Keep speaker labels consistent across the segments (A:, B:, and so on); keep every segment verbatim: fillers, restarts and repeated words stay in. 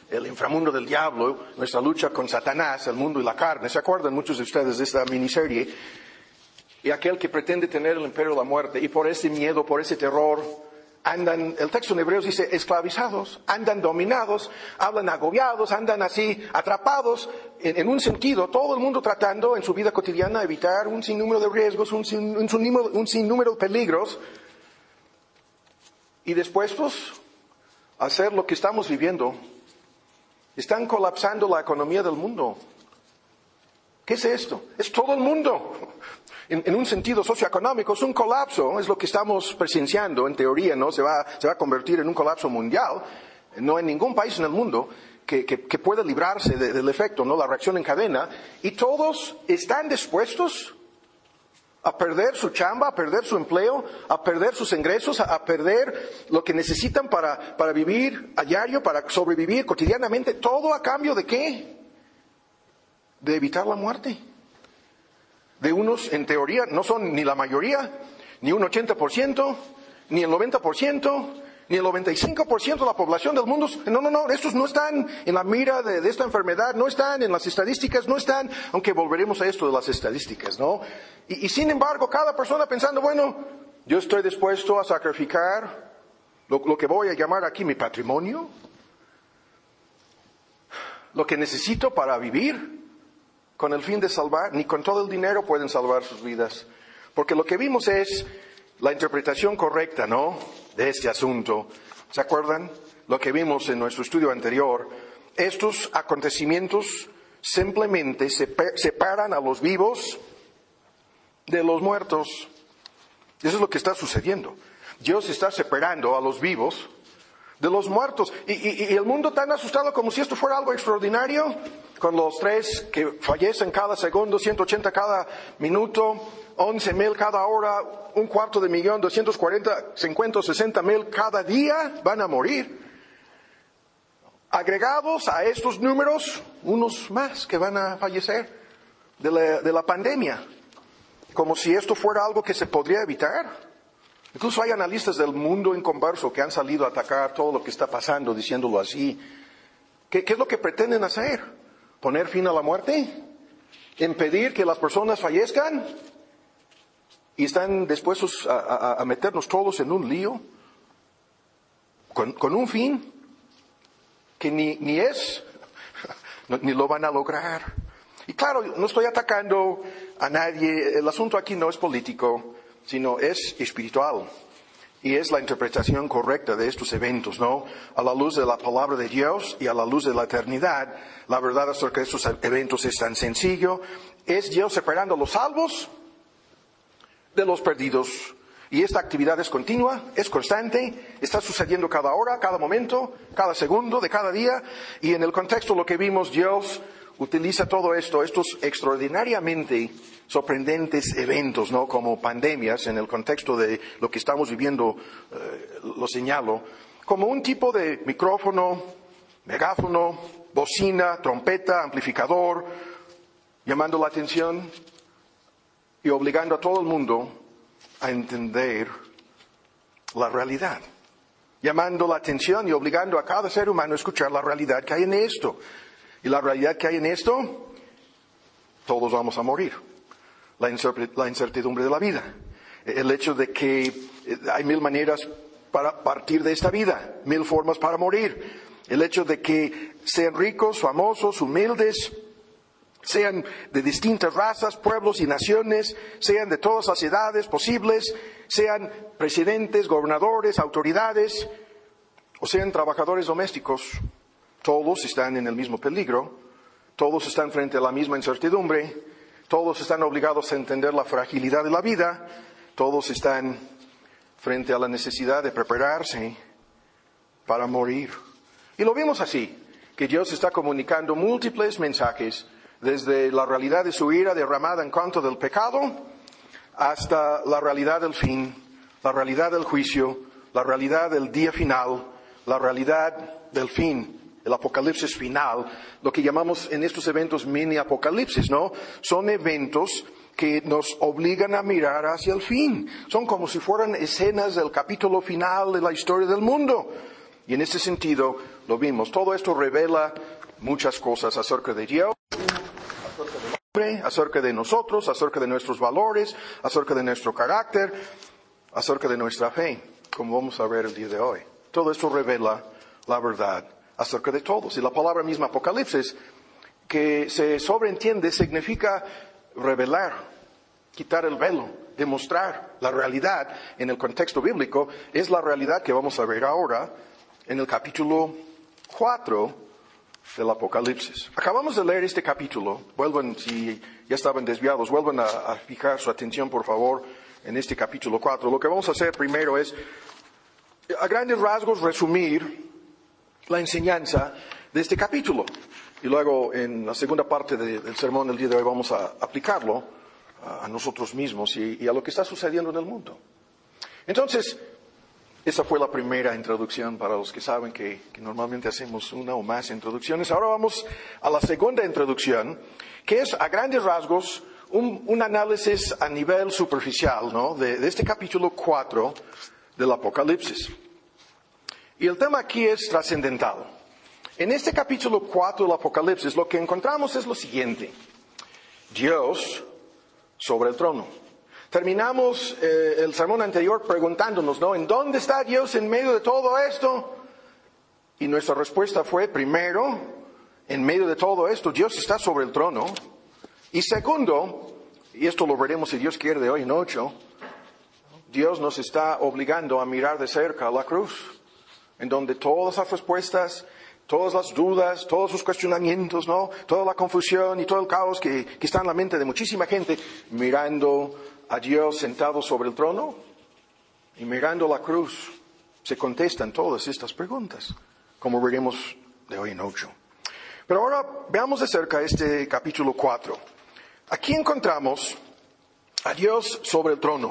A: el inframundo del diablo, nuestra lucha con Satanás, el mundo y la carne. ¿Se acuerdan muchos de ustedes de esta miniserie? Y aquel que pretende tener el imperio de la muerte, y por ese miedo, por ese terror, andan, el texto en Hebreos dice, esclavizados, andan dominados, hablan agobiados, andan así, atrapados, en, en un sentido, todo el mundo tratando en su vida cotidiana evitar un sinnúmero de riesgos, un, sin, un, sinnúmero, un sinnúmero de peligros, y dispuestos a hacer lo que estamos viviendo. Están colapsando la economía del mundo. ¿Qué es esto? Es todo el mundo. En, en un sentido socioeconómico es un colapso, es lo que estamos presenciando en teoría, ¿no? Se va, se va a convertir en un colapso mundial. No hay ningún país en el mundo que, que, que pueda librarse de, del efecto, ¿no? La reacción en cadena. Y todos están dispuestos a perder su chamba, a perder su empleo, a perder sus ingresos, a, a perder lo que necesitan para, para vivir a diario, para sobrevivir cotidianamente. ¿Todo a cambio de qué? De evitar la muerte. De unos, en teoría, no son ni la mayoría, ni un ochenta por ciento, ni el noventa por ciento, ni el noventa y cinco por ciento de la población del mundo. No, no, no, estos no están en la mira de, de esta enfermedad, no están en las estadísticas, no están, aunque volveremos a esto de las estadísticas, ¿no? Y, y sin embargo, cada persona pensando, bueno, yo estoy dispuesto a sacrificar lo, lo que voy a llamar aquí mi patrimonio, lo que necesito para vivir, con el fin de salvar. Ni con todo el dinero pueden salvar sus vidas. Porque lo que vimos es la interpretación correcta, ¿no?, de este asunto. ¿Se acuerdan? Lo que vimos en nuestro estudio anterior. Estos acontecimientos simplemente separan a los vivos de los muertos. Eso es lo que está sucediendo. Dios está separando a los vivos de los muertos. Y, y, y el mundo tan asustado como si esto fuera algo extraordinario, con los tres que fallecen cada segundo, ciento ochenta cada minuto, once mil cada hora, un cuarto de millón, doscientos cuarenta, cincuenta, sesenta mil cada día van a morir. Agregados a estos números, unos más que van a fallecer de la, de la pandemia. Como si esto fuera algo que se podría evitar. Incluso hay analistas del mundo inconverso que han salido a atacar todo lo que está pasando, diciéndolo así. ¿Qué, qué es lo que pretenden hacer? ¿Poner fin a la muerte? ¿Impedir que las personas fallezcan? ¿Y están dispuestos a, a, a meternos todos en un lío? ¿Con, con un fin que ni, ni es, ni lo van a lograr? Y claro, no estoy atacando a nadie. El asunto aquí no es político, sino es espiritual. Y es la interpretación correcta de estos eventos, ¿no? A la luz de la palabra de Dios y a la luz de la eternidad, la verdad acerca de estos eventos es tan sencillo. Es Dios separando a los salvos de los perdidos. Y esta actividad es continua, es constante, está sucediendo cada hora, cada momento, cada segundo de cada día. Y en el contexto lo que vimos, Dios utiliza todo esto, estos extraordinariamente sorprendentes eventos, ¿no?, como pandemias, en el contexto de lo que estamos viviendo, eh, lo señalo, como un tipo de micrófono, megáfono, bocina, trompeta, amplificador, llamando la atención y obligando a todo el mundo a entender la realidad. Llamando la atención y obligando a cada ser humano a escuchar la realidad que hay en esto. Y la realidad que hay en esto, todos vamos a morir. La incertidumbre de la vida. El hecho de que hay mil maneras para partir de esta vida, mil formas para morir. El hecho de que sean ricos, famosos, humildes, sean de distintas razas, pueblos y naciones, sean de todas las edades posibles, sean presidentes, gobernadores, autoridades, o sean trabajadores domésticos. Todos están en el mismo peligro, todos están frente a la misma incertidumbre, todos están obligados a entender la fragilidad de la vida, todos están frente a la necesidad de prepararse para morir. Y lo vimos así, que Dios está comunicando múltiples mensajes, desde la realidad de su ira derramada en contra del pecado, hasta la realidad del fin, la realidad del juicio, la realidad del día final, la realidad del fin. El apocalipsis final, lo que llamamos en estos eventos mini apocalipsis, ¿no? Son eventos que nos obligan a mirar hacia el fin. Son como si fueran escenas del capítulo final de la historia del mundo. Y en este sentido, lo vimos. Todo esto revela muchas cosas acerca de Dios, acerca de nosotros, acerca de nuestros valores, acerca de nuestro carácter, acerca de nuestra fe, como vamos a ver el día de hoy. Todo esto revela la verdad acerca de todos. Y la palabra misma Apocalipsis, que se sobreentiende, significa revelar, quitar el velo, demostrar la realidad en el contexto bíblico. Es la realidad que vamos a ver ahora en el capítulo cuatro del Apocalipsis. Acabamos de leer este capítulo. Vuelvan, si ya estaban desviados, vuelvan a, a fijar su atención, por favor, en este capítulo cuatro. Lo que vamos a hacer primero es, a grandes rasgos, resumir la enseñanza de este capítulo. Y luego, en la segunda parte de, del sermón del día de hoy, vamos a aplicarlo a, a nosotros mismos y, y a lo que está sucediendo en el mundo. Entonces, esa fue la primera introducción para los que saben que, que normalmente hacemos una o más introducciones. Ahora vamos a la segunda introducción, que es a grandes rasgos un, un análisis a nivel superficial, ¿no? de, de este capítulo cuatro del Apocalipsis. Y el tema aquí es trascendental. En este capítulo cuatro del Apocalipsis lo que encontramos es lo siguiente: Dios sobre el trono. Terminamos eh, el sermón anterior preguntándonos, ¿no? ¿En dónde está Dios en medio de todo esto? Y nuestra respuesta fue, primero, en medio de todo esto, Dios está sobre el trono. Y segundo, y esto lo veremos si Dios quiere de hoy en ocho, Dios nos está obligando a mirar de cerca a la cruz, en donde todas las respuestas, todas las dudas, todos sus cuestionamientos, ¿no? Toda la confusión y todo el caos que, que está en la mente de muchísima gente, mirando a Dios sentado sobre el trono y mirando la cruz, se contestan todas estas preguntas, como veremos de hoy en ocho. Pero ahora veamos de cerca este capítulo cuatro. Aquí encontramos a Dios sobre el trono.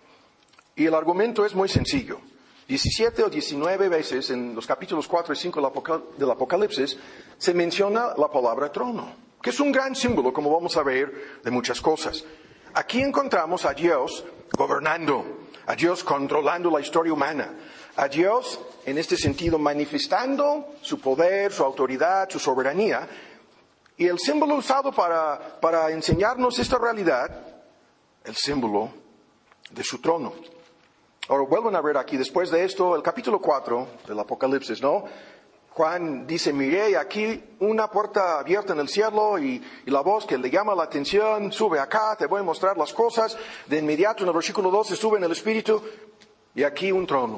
A: Y el argumento es muy sencillo. diecisiete o diecinueve veces en los capítulos cuatro y cinco del Apocalipsis se menciona la palabra trono, que es un gran símbolo, como vamos a ver, de muchas cosas. Aquí encontramos a Dios gobernando, a Dios controlando la historia humana, a Dios, en este sentido, manifestando su poder, su autoridad, su soberanía. Y el símbolo usado para, para enseñarnos esta realidad, el símbolo de su trono. Ahora vuelvan a ver aquí, después de esto, el capítulo cuatro del Apocalipsis, ¿no? Juan dice, miré aquí una puerta abierta en el cielo y, y la voz que le llama la atención, sube acá, te voy a mostrar las cosas. De inmediato en el versículo doce sube en el Espíritu y aquí un trono.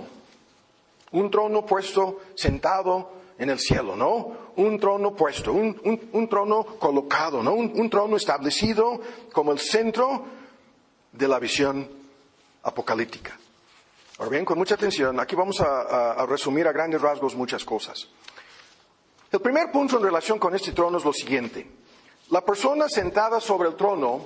A: Un trono puesto, sentado en el cielo, ¿no? Un trono puesto, un, un, un trono colocado, ¿no? Un, un trono establecido como el centro de la visión apocalíptica. Ahora bien, con mucha atención, aquí vamos a, a, a resumir a grandes rasgos muchas cosas. El primer punto en relación con este trono es lo siguiente. La persona sentada sobre el trono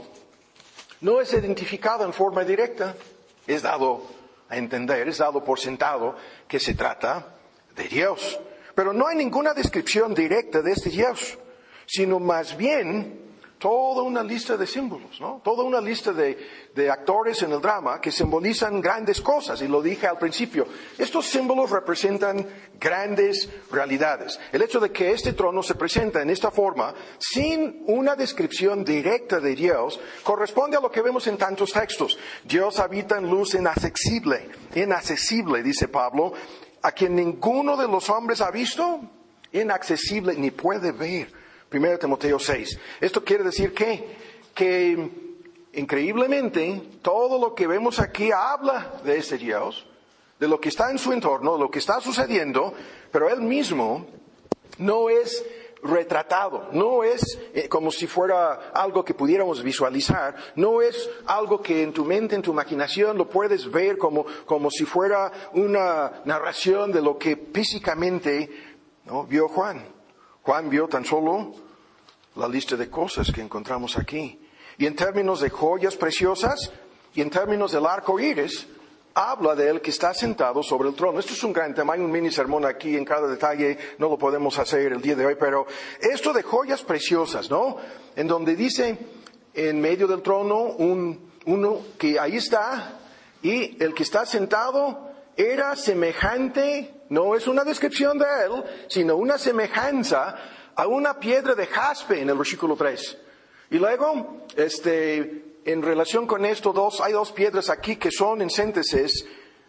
A: no es identificada en forma directa. Es dado a entender, es dado por sentado que se trata de Dios. Pero no hay ninguna descripción directa de este Dios, sino más bien toda una lista de símbolos, ¿no? Toda una lista de, de actores en el drama que simbolizan grandes cosas. Y lo dije al principio, estos símbolos representan grandes realidades. El hecho de que este trono se presenta en esta forma, sin una descripción directa de Dios, corresponde a lo que vemos en tantos textos. Dios habita en luz inaccesible, inaccesible, dice Pablo, a quien ninguno de los hombres ha visto, inaccesible ni puede ver. Primero Timoteo seis. Esto quiere decir que, que increíblemente todo lo que vemos aquí habla de este Dios, de lo que está en su entorno, de lo que está sucediendo, pero Él mismo no es retratado, no es eh, como si fuera algo que pudiéramos visualizar, no es algo que en tu mente, en tu imaginación lo puedes ver como, como si fuera una narración de lo que físicamente, ¿no?, vio Juan. Juan vio tan solo la lista de cosas que encontramos aquí. Y en términos de joyas preciosas y en términos del arco iris, habla de él que está sentado sobre el trono. Esto es un gran tema, hay un mini sermón aquí en cada detalle, no lo podemos hacer el día de hoy, pero esto de joyas preciosas, ¿no? En donde dice, en medio del trono, un, uno que ahí está, y el que está sentado era semejante no es una descripción de él, sino una semejanza a una piedra de jaspe en el versículo tres. Y luego, este, en relación con esto, dos, hay dos piedras aquí que son, en síntesis,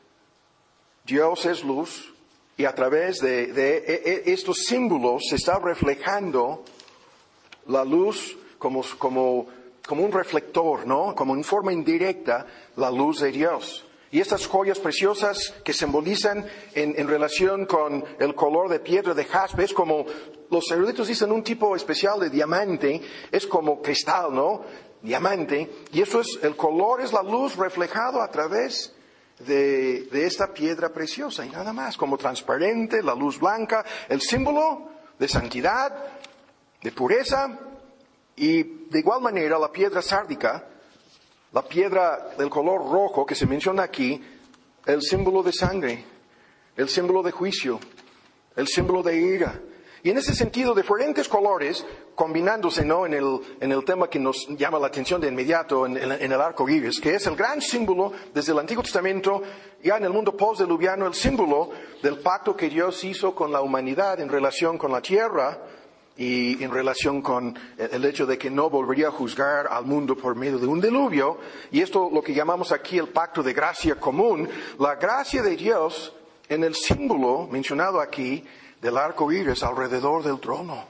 A: Dios es luz, y a través de, de, de estos símbolos se está reflejando la luz como, como, como un reflector, ¿no? Como en forma indirecta, la luz de Dios. Y estas joyas preciosas que simbolizan en, en relación con el color de piedra de jaspe, es como, los eruditos dicen un tipo especial de diamante, es como cristal, ¿no? Diamante. Y eso es, el color es la luz reflejado a través de, de esta piedra preciosa. Y nada más, como transparente, la luz blanca, el símbolo de santidad, de pureza. Y de igual manera la piedra sárdica, la piedra del color rojo que se menciona aquí, el símbolo de sangre, el símbolo de juicio, el símbolo de ira. Y en ese sentido, diferentes colores combinándose, ¿no? En el, en el tema que nos llama la atención de inmediato, en, en, en el arco iris, que es el gran símbolo desde el Antiguo Testamento, ya en el mundo postdiluviano, el símbolo del pacto que Dios hizo con la humanidad en relación con la tierra, y en relación con el hecho de que no volvería a juzgar al mundo por medio de un diluvio, y esto lo que llamamos aquí el pacto de gracia común, la gracia de Dios en el símbolo mencionado aquí del arco iris alrededor del trono.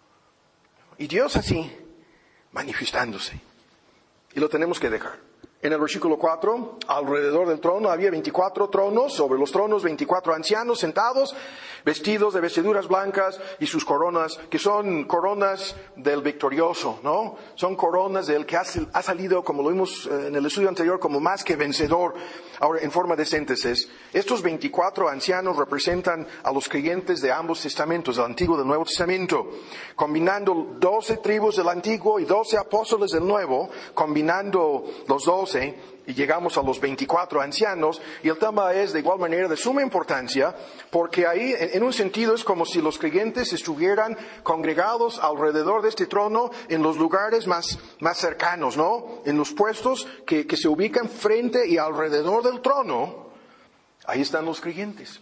A: Y Dios así, manifestándose. Y lo tenemos que dejar. En el versículo cuatro, alrededor del trono había veinticuatro tronos, sobre los tronos veinticuatro ancianos sentados, vestidos de vestiduras blancas y sus coronas, que son coronas del victorioso, ¿no? Son coronas del que ha, ha salido, como lo vimos en el estudio anterior, como más que vencedor. Ahora, en forma de síntesis, estos veinticuatro ancianos representan a los creyentes de ambos testamentos, del Antiguo y del Nuevo Testamento, combinando doce tribus del Antiguo y doce apóstoles del Nuevo, combinando los doce, y llegamos a los veinticuatro ancianos, y el tema es de igual manera de suma importancia, porque ahí en un sentido es como si los creyentes estuvieran congregados alrededor de este trono en los lugares más, más cercanos, ¿no? En los puestos que, que se ubican frente y alrededor del trono, ahí están los creyentes,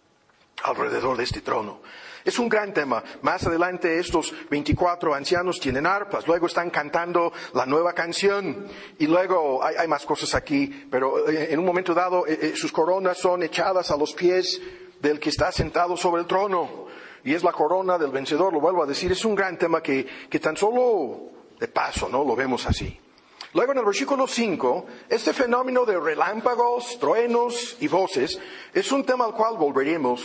A: alrededor de este trono. Es un gran tema. Más adelante estos veinticuatro ancianos tienen arpas, luego están cantando la nueva canción, y luego hay, hay más cosas aquí, pero en un momento dado eh, eh, sus coronas son echadas a los pies del que está sentado sobre el trono, y es la corona del vencedor, lo vuelvo a decir, es un gran tema que, que tan solo de paso, ¿no? Lo vemos así. Luego en el versículo cinco, este fenómeno de relámpagos, truenos y voces es un tema al cual volveremos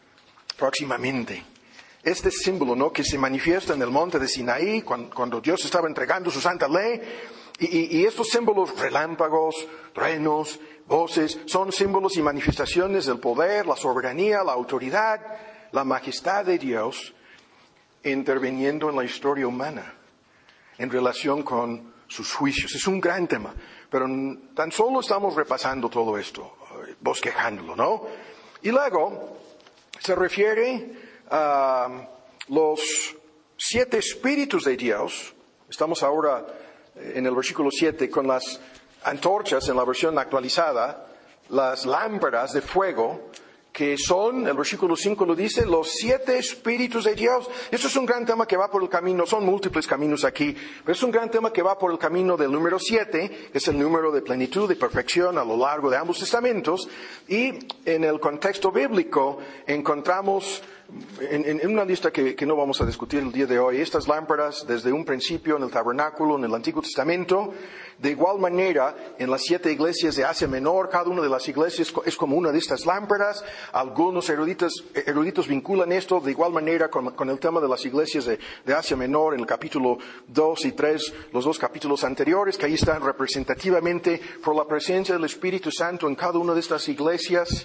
A: próximamente. Este símbolo, ¿no? Que se manifiesta en el monte de Sinaí cuando, cuando Dios estaba entregando su santa ley, y, y, y estos símbolos, relámpagos, truenos, voces, son símbolos y manifestaciones del poder, la soberanía, la autoridad, la majestad de Dios interviniendo en la historia humana en relación con sus juicios. Es un gran tema, pero tan solo estamos repasando todo esto, bosquejándolo, ¿no? Y luego se refiere a los siete espíritus de Dios. Estamos ahora en el versículo siete con las antorchas en la versión actualizada, las lámparas de fuego, que son, el versículo cinco lo dice, los siete espíritus de Dios. Esto es un gran tema que va por el camino, son múltiples caminos aquí, pero es un gran tema que va por el camino del número siete, que es el número de plenitud y perfección a lo largo de ambos testamentos, y en el contexto bíblico encontramos En, en una lista que, que no vamos a discutir el día de hoy, estas lámparas desde un principio en el tabernáculo, en el Antiguo Testamento, de igual manera en las siete iglesias de Asia Menor, cada una de las iglesias es como una de estas lámparas. Algunos eruditos, eruditos vinculan esto de igual manera con, con el tema de las iglesias de, de Asia Menor en el capítulo dos y tres, los dos capítulos anteriores, que ahí están representativamente por la presencia del Espíritu Santo en cada una de estas iglesias,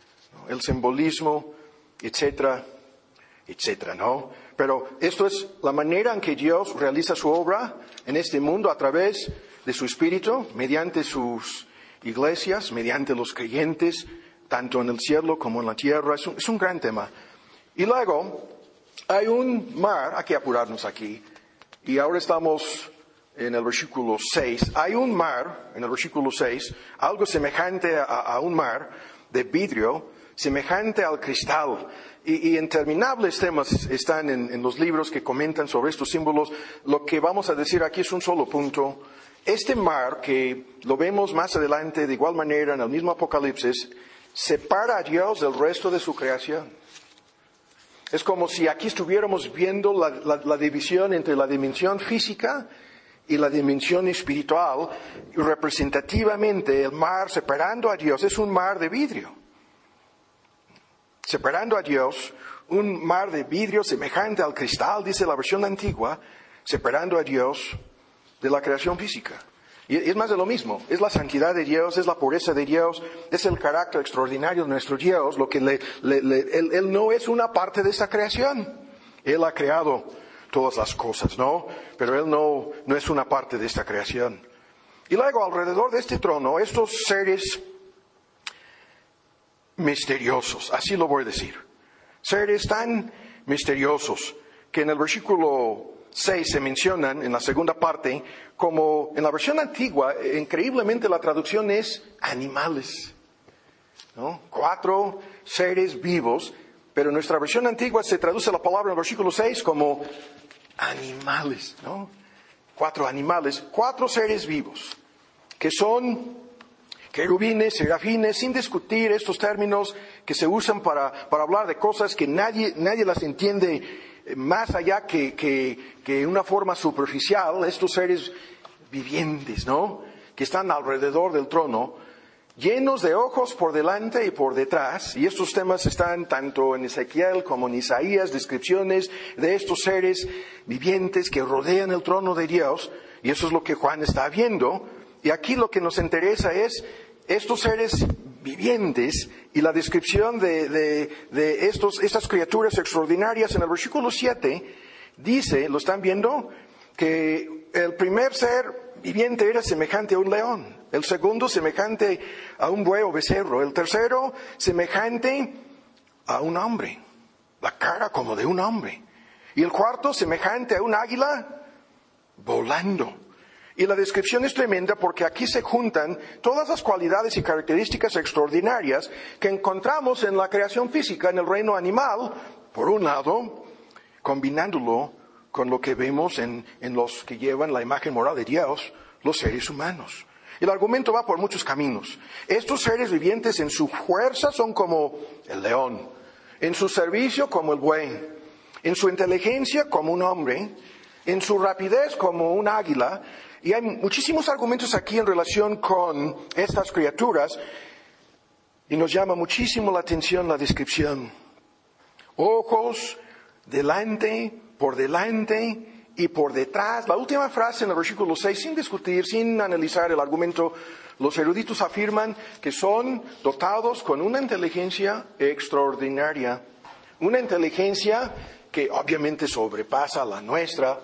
A: el simbolismo, etcétera, etcétera, ¿no? Pero esto es la manera en que Dios realiza su obra en este mundo a través de su Espíritu, mediante sus iglesias, mediante los creyentes, tanto en el cielo como en la tierra. Es un, es un gran tema. Y luego hay un mar, hay que apurarnos aquí, y ahora estamos en el versículo seis. Hay un mar, en el versículo seis, algo semejante a, a un mar de vidrio, semejante al cristal. Y, y interminables temas están en, en los libros que comentan sobre estos símbolos. Lo que vamos a decir aquí es un solo punto. Este mar, que lo vemos más adelante de igual manera en el mismo Apocalipsis, separa a Dios del resto de su creación. Es como si aquí estuviéramos viendo la, la, la división entre la dimensión física y la dimensión espiritual. Y representativamente el mar separando a Dios es un mar de vidrio. Separando a Dios, un mar de vidrio semejante al cristal, dice la versión antigua, separando a Dios de la creación física. Y es más de lo mismo, es la santidad de Dios, es la pureza de Dios, es el carácter extraordinario de nuestro Dios, lo que le, le, le, él, él no es una parte de esta creación. Él ha creado todas las cosas, ¿no? Pero Él no, no es una parte de esta creación. Y luego alrededor de este trono, estos seres misteriosos, así lo voy a decir. Seres tan misteriosos que en el versículo seis se mencionan en la segunda parte como en la versión antigua, increíblemente la traducción es animales, ¿no? Cuatro seres vivos, pero en nuestra versión antigua se traduce la palabra en el versículo seis como animales, ¿no? Cuatro animales, cuatro seres vivos, que son querubines, serafines, sin discutir estos términos que se usan para, para hablar de cosas que nadie, nadie las entiende más allá que, que, que una forma superficial. Estos seres vivientes, ¿no? Que están alrededor del trono, llenos de ojos por delante y por detrás. Y estos temas están tanto en Ezequiel como en Isaías, descripciones de estos seres vivientes que rodean el trono de Dios. Y eso es lo que Juan está viendo. Y aquí lo que nos interesa es estos seres vivientes y la descripción de, de, de estos, estas criaturas extraordinarias. En el versículo siete dice, ¿lo están viendo? Que el primer ser viviente era semejante a un león, el segundo semejante a un buey o becerro, el tercero semejante a un hombre, la cara como de un hombre, y el cuarto semejante a un águila volando. Y la descripción es tremenda porque aquí se juntan todas las cualidades y características extraordinarias que encontramos en la creación física, en el reino animal, por un lado, combinándolo con lo que vemos en, en los que llevan la imagen moral de Dios, los seres humanos. El argumento va por muchos caminos. Estos seres vivientes en su fuerza son como el león, en su servicio como el buey, en su inteligencia como un hombre, en su rapidez como un águila. Y hay muchísimos argumentos aquí en relación con estas criaturas y nos llama muchísimo la atención la descripción. Ojos, delante, por delante y por detrás. La última frase en el versículo seis, sin discutir, sin analizar el argumento, los eruditos afirman que son dotados con una inteligencia extraordinaria. Una inteligencia que obviamente sobrepasa la nuestra.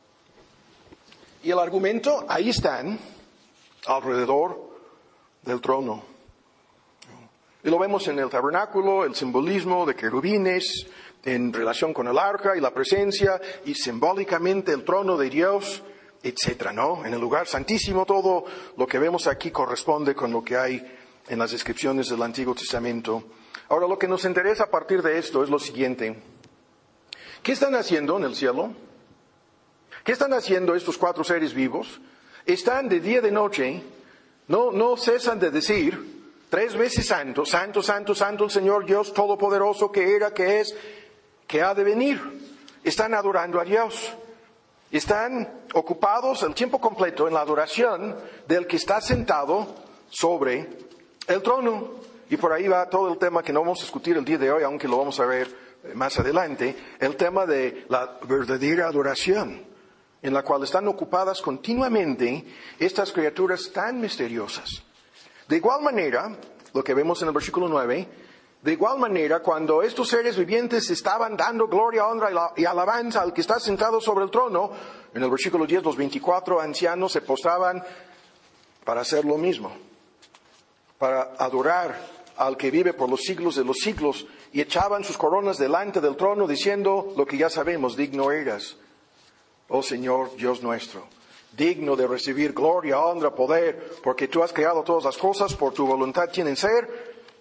A: Y el argumento, ahí están, alrededor del trono. Y lo vemos en el tabernáculo, el simbolismo de querubines, en relación con el arca y la presencia, y simbólicamente el trono de Dios, etcétera, ¿no? En el lugar santísimo, todo lo que vemos aquí corresponde con lo que hay en las descripciones del Antiguo Testamento. Ahora, lo que nos interesa a partir de esto es lo siguiente. ¿Qué están haciendo en el cielo? ¿Qué están haciendo estos cuatro seres vivos? Están de día y de noche, no, no cesan de decir tres veces santo, santo, santo, santo el Señor Dios Todopoderoso, que era, que es, que ha de venir. Están adorando a Dios. Están ocupados el tiempo completo en la adoración del que está sentado sobre el trono. Y por ahí va todo el tema que no vamos a discutir el día de hoy, aunque lo vamos a ver más adelante, el tema de la verdadera adoración, en la cual están ocupadas continuamente estas criaturas tan misteriosas. De igual manera, lo que vemos en el versículo nueve, de igual manera, cuando estos seres vivientes estaban dando gloria, honra y alabanza al que está sentado sobre el trono, en el versículo diez, los veinticuatro ancianos se postraban para hacer lo mismo, para adorar al que vive por los siglos de los siglos, y echaban sus coronas delante del trono diciendo lo que ya sabemos: digno eras, oh Señor Dios nuestro, digno de recibir gloria, honra, poder, porque tú has creado todas las cosas, por tu voluntad tienen ser,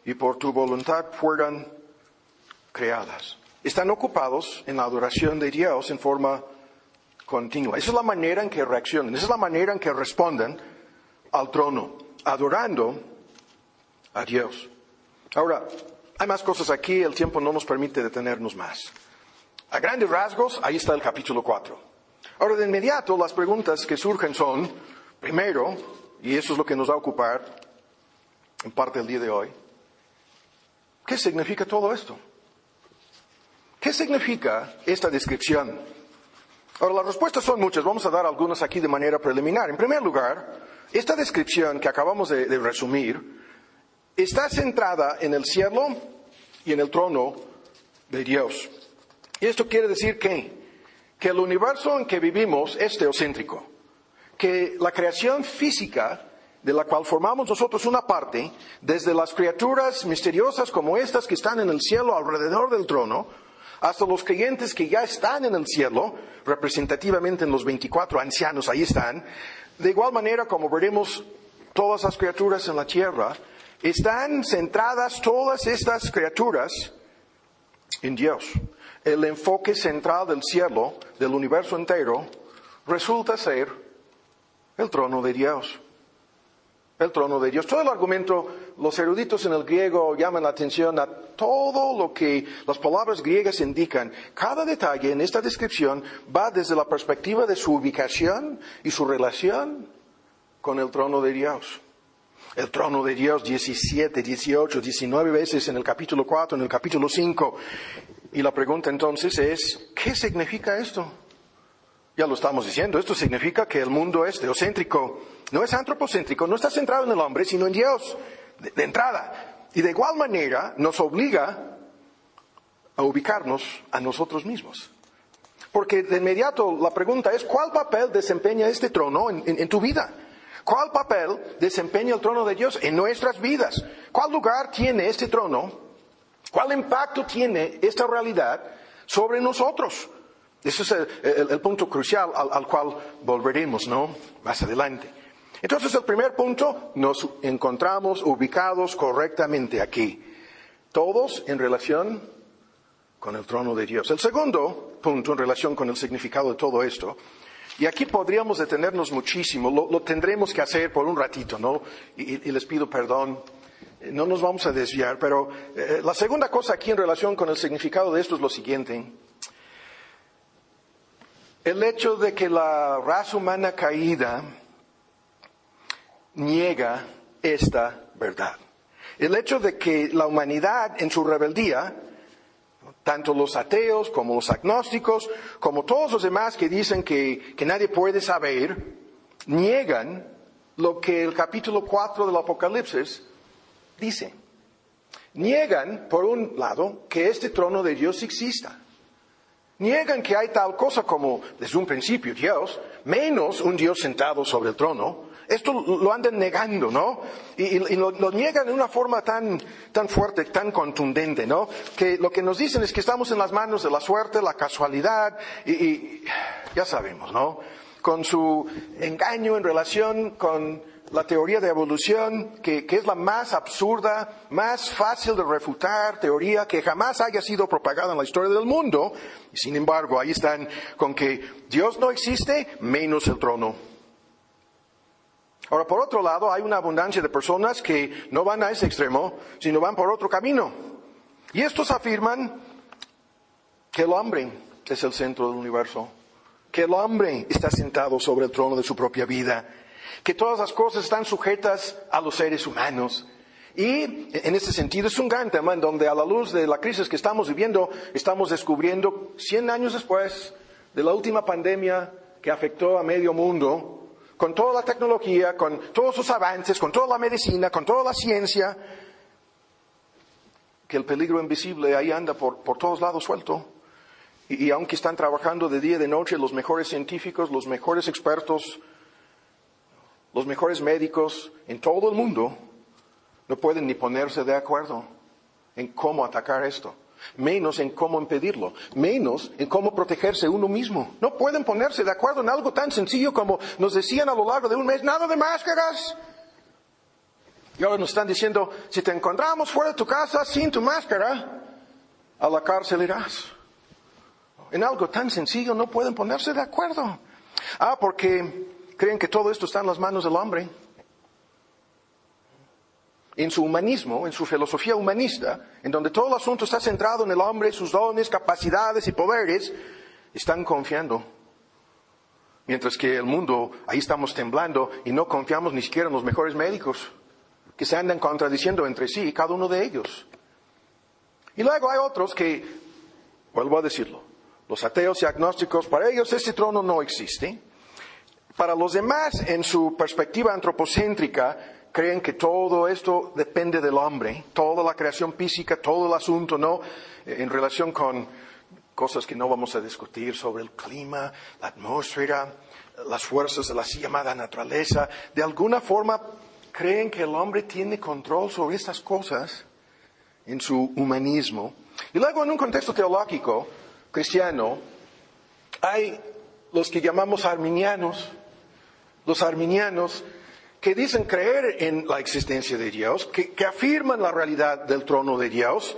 A: y por tu voluntad fueran creadas. Están ocupados en la adoración de Dios en forma continua. Esa es la manera en que reaccionan, esa es la manera en que responden al trono, adorando a Dios. Ahora, hay más cosas aquí, el tiempo no nos permite detenernos más. A grandes rasgos, ahí está el capítulo cuatro. Ahora, de inmediato, las preguntas que surgen son, primero, y eso es lo que nos va a ocupar en parte del día de hoy, ¿qué significa todo esto? ¿Qué significa esta descripción? Ahora, las respuestas son muchas. Vamos a dar algunas aquí de manera preliminar. En primer lugar, esta descripción que acabamos de, de resumir está centrada en el cielo y en el trono de Dios. Y esto quiere decir que, que el universo en que vivimos es teocéntrico. Que la creación física de la cual formamos nosotros una parte, desde las criaturas misteriosas como estas que están en el cielo alrededor del trono, hasta los creyentes que ya están en el cielo, representativamente en los veinticuatro ancianos, ahí están. De igual manera, como veremos, todas las criaturas en la tierra, están centradas todas estas criaturas en Dios. El enfoque central del cielo, del universo entero, resulta ser el trono de Dios. El trono de Dios. Todo el argumento, los eruditos en el griego llaman la atención a todo lo que las palabras griegas indican. Cada detalle en esta descripción va desde la perspectiva de su ubicación y su relación con el trono de Dios. El trono de Dios diecisiete, dieciocho, diecinueve veces en el capítulo cuatro, en el capítulo cinco. Y la pregunta entonces es, ¿qué significa esto? Ya lo estamos diciendo, esto significa que el mundo es teocéntrico, no es antropocéntrico, no está centrado en el hombre, sino en Dios, de, de entrada. Y de igual manera nos obliga a ubicarnos a nosotros mismos. Porque de inmediato la pregunta es, ¿cuál papel desempeña este trono en, en, en tu vida? ¿Cuál papel desempeña el trono de Dios en nuestras vidas? ¿Cuál lugar tiene este trono? ¿Cuál impacto tiene esta realidad sobre nosotros? Ese es el, el, el punto crucial al, al cual volveremos, ¿no? Más adelante. Entonces, el primer punto, nos encontramos ubicados correctamente aquí. Todos en relación con el trono de Dios. El segundo punto en relación con el significado de todo esto, y aquí podríamos detenernos muchísimo, lo, lo tendremos que hacer por un ratito, ¿no? Y, y les pido perdón, no nos vamos a desviar, pero eh, la segunda cosa aquí en relación con el significado de esto es lo siguiente. El hecho de que la raza humana caída niega esta verdad. El hecho de que la humanidad en su rebeldía, tanto los ateos como los agnósticos, como todos los demás que dicen que, que nadie puede saber, niegan lo que el capítulo cuatro del Apocalipsis dice. Niegan, por un lado, que este trono de Dios exista. Niegan que hay tal cosa como, desde un principio, Dios, menos un Dios sentado sobre el trono. Esto lo andan negando, ¿no? Y, y, y lo, lo niegan de una forma tan, tan fuerte, tan contundente, ¿no? Que lo que nos dicen es que estamos en las manos de la suerte, la casualidad, y, y ya sabemos, ¿no? Con su engaño en relación con la teoría de evolución, que, que es la más absurda, más fácil de refutar teoría que jamás haya sido propagada en la historia del mundo. Y sin embargo, ahí están con que Dios no existe, menos el trono. Ahora, por otro lado, hay una abundancia de personas que no van a ese extremo, sino van por otro camino. Y estos afirman que el hombre es el centro del universo, que el hombre está sentado sobre el trono de su propia vida, que todas las cosas están sujetas a los seres humanos. Y en ese sentido es un gran tema en donde a la luz de la crisis que estamos viviendo, estamos descubriendo cien años después de la última pandemia que afectó a medio mundo, con toda la tecnología, con todos sus avances, con toda la medicina, con toda la ciencia, que el peligro invisible ahí anda por, por todos lados suelto. Y, y aunque están trabajando de día y de noche los mejores científicos, los mejores expertos, los mejores médicos en todo el mundo, no pueden ni ponerse de acuerdo en cómo atacar esto, menos en cómo impedirlo, menos en cómo protegerse uno mismo. No pueden ponerse de acuerdo en algo tan sencillo como nos decían a lo largo de un mes, nada de máscaras. Y ahora nos están diciendo, si te encontramos fuera de tu casa sin tu máscara, a la cárcel irás. En algo tan sencillo no pueden ponerse de acuerdo. Ah, porque creen que todo esto está en las manos del hombre. En su humanismo, en su filosofía humanista, en donde todo el asunto está centrado en el hombre, sus dones, capacidades y poderes, están confiando. Mientras que el mundo, ahí estamos temblando y no confiamos ni siquiera en los mejores médicos, que se andan contradiciendo entre sí, cada uno de ellos. Y luego hay otros que, vuelvo a decirlo, los ateos y agnósticos, para ellos este trono no existe. Para los demás, en su perspectiva antropocéntrica, creen que todo esto depende del hombre, toda la creación física, todo el asunto, ¿no? En relación con cosas que no vamos a discutir sobre el clima, la atmósfera, las fuerzas de la así llamada naturaleza. De alguna forma creen que el hombre tiene control sobre estas cosas en su humanismo. Y luego en un contexto teológico cristiano hay los que llamamos arminianos, los arminianos que dicen creer en la existencia de Dios, que, que afirman la realidad del trono de Dios,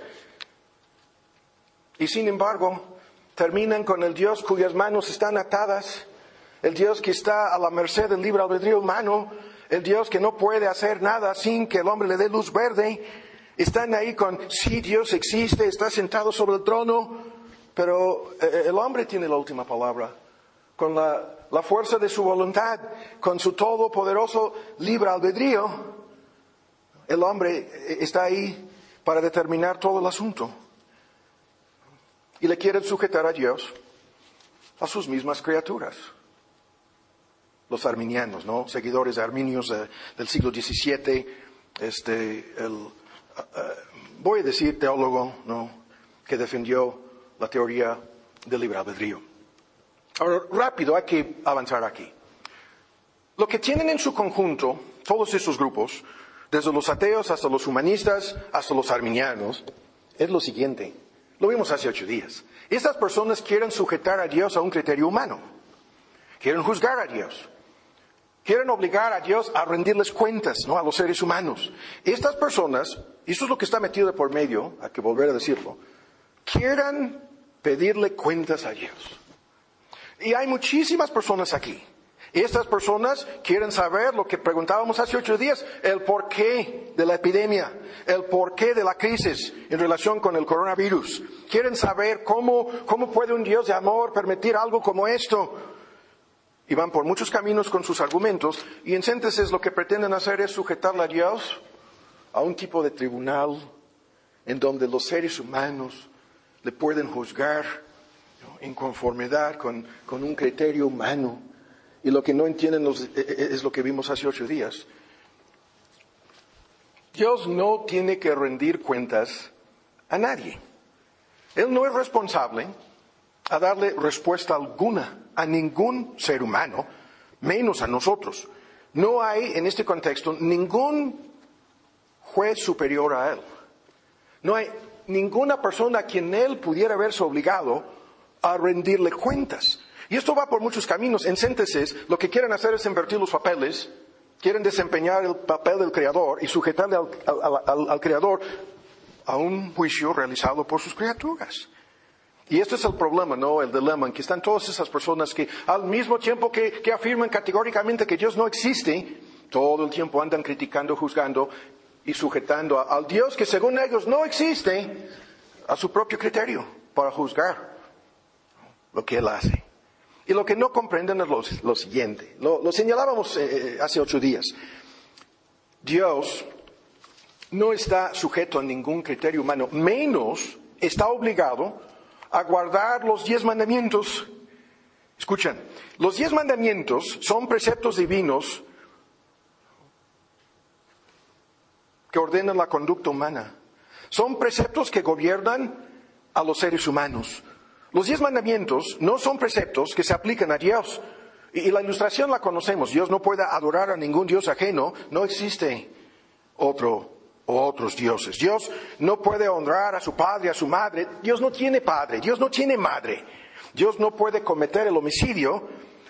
A: y sin embargo terminan con el Dios cuyas manos están atadas, el Dios que está a la merced del libre albedrío humano, el Dios que no puede hacer nada sin que el hombre le dé luz verde. Están ahí con, sí, Dios existe, está sentado sobre el trono, pero el hombre tiene la última palabra. Con la, la fuerza de su voluntad, con su todopoderoso libre albedrío, el hombre está ahí para determinar todo el asunto. Y le quieren sujetar a Dios a sus mismas criaturas. Los arminianos, ¿no? Seguidores de arminios de, del siglo diecisiete, este, el, uh, uh, voy a decir teólogo, ¿no? Que defendió la teoría del libre albedrío. Ahora, rápido, hay que avanzar aquí. Lo que tienen en su conjunto, todos estos grupos, desde los ateos hasta los humanistas, hasta los arminianos, es lo siguiente. Lo vimos hace ocho días. Estas personas quieren sujetar a Dios a un criterio humano. Quieren juzgar a Dios. Quieren obligar a Dios a rendirles cuentas, ¿no? A los seres humanos. Estas personas, y eso es lo que está metido de por medio, hay que volver a decirlo, quieren pedirle cuentas a Dios. Y hay muchísimas personas aquí. Estas personas quieren saber lo que preguntábamos hace ocho días, el porqué de la epidemia, el porqué de la crisis en relación con el coronavirus. Quieren saber cómo, cómo puede un Dios de amor permitir algo como esto. Y van por muchos caminos con sus argumentos, y en síntesis lo que pretenden hacer es sujetarle a Dios a un tipo de tribunal en donde los seres humanos le pueden juzgar, ¿no? En conformidad con, con un criterio humano. Y lo que no entienden los, es lo que vimos hace ocho días. Dios no tiene que rendir cuentas a nadie. Él no es responsable a darle respuesta alguna a ningún ser humano, menos a nosotros. No hay en este contexto ningún juez superior a Él. No hay ninguna persona a quien Él pudiera verse obligado a rendirle cuentas. Y esto va por muchos caminos. En síntesis, lo que quieren hacer es invertir los papeles, quieren desempeñar el papel del Creador y sujetarle al, al, al, al Creador a un juicio realizado por sus criaturas. Y este es el problema, ¿no? El dilema en que están todas esas personas que al mismo tiempo que, que afirman categóricamente que Dios no existe, todo el tiempo andan criticando, juzgando y sujetando a, al Dios que según ellos no existe a su propio criterio para juzgar lo que Él hace. Y lo que no comprenden es lo, lo siguiente. Lo, lo señalábamos eh, hace ocho días. Dios no está sujeto a ningún criterio humano, menos está obligado a guardar los diez mandamientos. Escuchen, los diez mandamientos son preceptos divinos que ordenan la conducta humana. Son preceptos que gobiernan a los seres humanos. Los diez mandamientos no son preceptos que se aplican a Dios. Y, y la ilustración la conocemos. Dios no puede adorar a ningún Dios ajeno. No existe otro o otros dioses. Dios no puede honrar a su padre, a su madre. Dios no tiene padre. Dios no tiene madre. Dios no puede cometer el homicidio.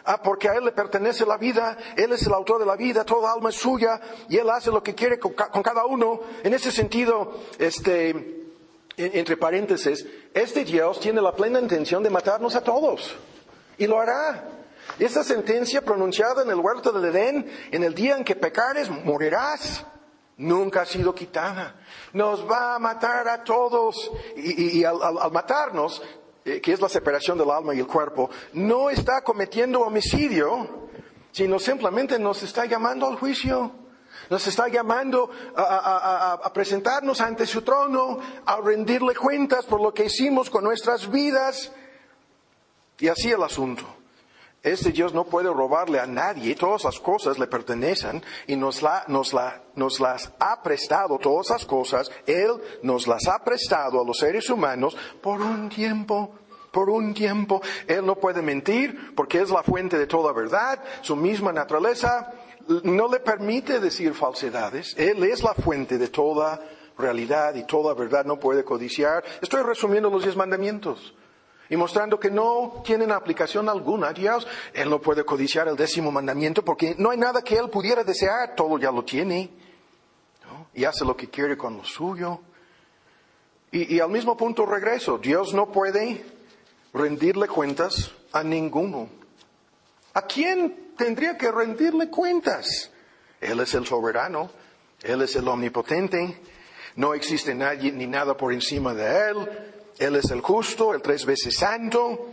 A: Ah, porque a Él le pertenece la vida, Él es el autor de la vida, toda alma es suya, y Él hace lo que quiere con, con cada uno. En ese sentido, este, entre paréntesis, este Dios tiene la plena intención de matarnos a todos. Y lo hará. Esta sentencia pronunciada en el huerto del Edén, en el día en que pecares, morirás, nunca ha sido quitada. Nos va a matar a todos. Y, y, y al, al, al matarnos, eh, que es la separación del alma y el cuerpo, no está cometiendo homicidio, sino simplemente nos está llamando al juicio. Nos está llamando a, a, a, a presentarnos ante su trono, a rendirle cuentas por lo que hicimos con nuestras vidas. Y así el asunto. Este Dios no puede robarle a nadie, todas las cosas le pertenecen y nos, la, nos, la, nos las ha prestado, todas esas cosas, Él nos las ha prestado a los seres humanos por un tiempo, por un tiempo. Él no puede mentir porque es la fuente de toda verdad, su misma naturaleza no le permite decir falsedades, Él es la fuente de toda realidad y toda verdad, no puede codiciar. Estoy resumiendo los diez mandamientos y mostrando que no tienen aplicación alguna a Dios. Él no puede codiciar el décimo mandamiento porque no hay nada que Él pudiera desear, todo ya lo tiene, ¿no? Y hace lo que quiere con lo suyo. Y, y al mismo punto regreso, Dios no puede rendirle cuentas a ninguno. ¿A quién tendría que rendirle cuentas? Él es el soberano, Él es el omnipotente, no existe nadie ni nada por encima de Él. Él es el justo, el tres veces santo.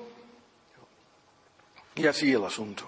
A: Y así el asunto.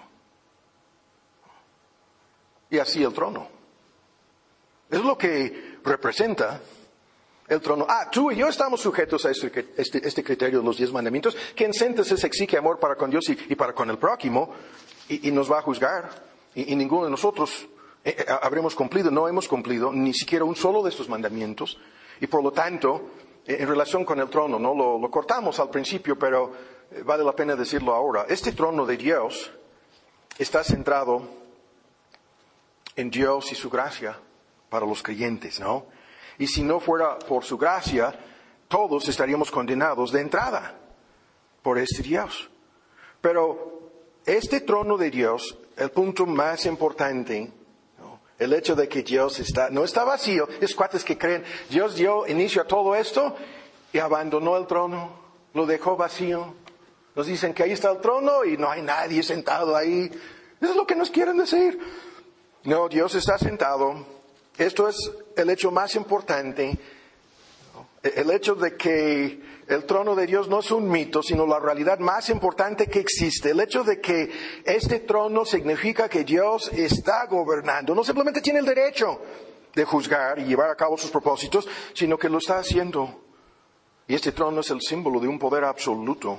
A: Y así el trono. Es lo que representa el trono. Ah, tú y yo estamos sujetos a este, este, este criterio de los diez mandamientos, que en síntesis exige amor para con Dios y, y para con el prójimo, y, y nos va a juzgar. Y, y ninguno de nosotros eh, eh, habremos cumplido, no hemos cumplido ni siquiera un solo de estos mandamientos. Y por lo tanto, en relación con el trono, ¿no? Lo, lo cortamos al principio, pero vale la pena decirlo ahora. Este trono de Dios está centrado en Dios y su gracia para los creyentes, ¿no? Y si no fuera por su gracia, todos estaríamos condenados de entrada por este Dios. Pero este trono de Dios, el punto más importante, el hecho de que Dios está, no está vacío, es cuates que creen, Dios dio inicio a todo esto y abandonó el trono, lo dejó vacío. Nos dicen que ahí está el trono y no hay nadie sentado ahí. Eso es lo que nos quieren decir. No, Dios está sentado. Esto es el hecho más importante. El hecho de que el trono de Dios no es un mito, sino la realidad más importante que existe. El hecho de que este trono significa que Dios está gobernando. No simplemente tiene el derecho de juzgar y llevar a cabo sus propósitos, sino que lo está haciendo. Y este trono es el símbolo de un poder absoluto.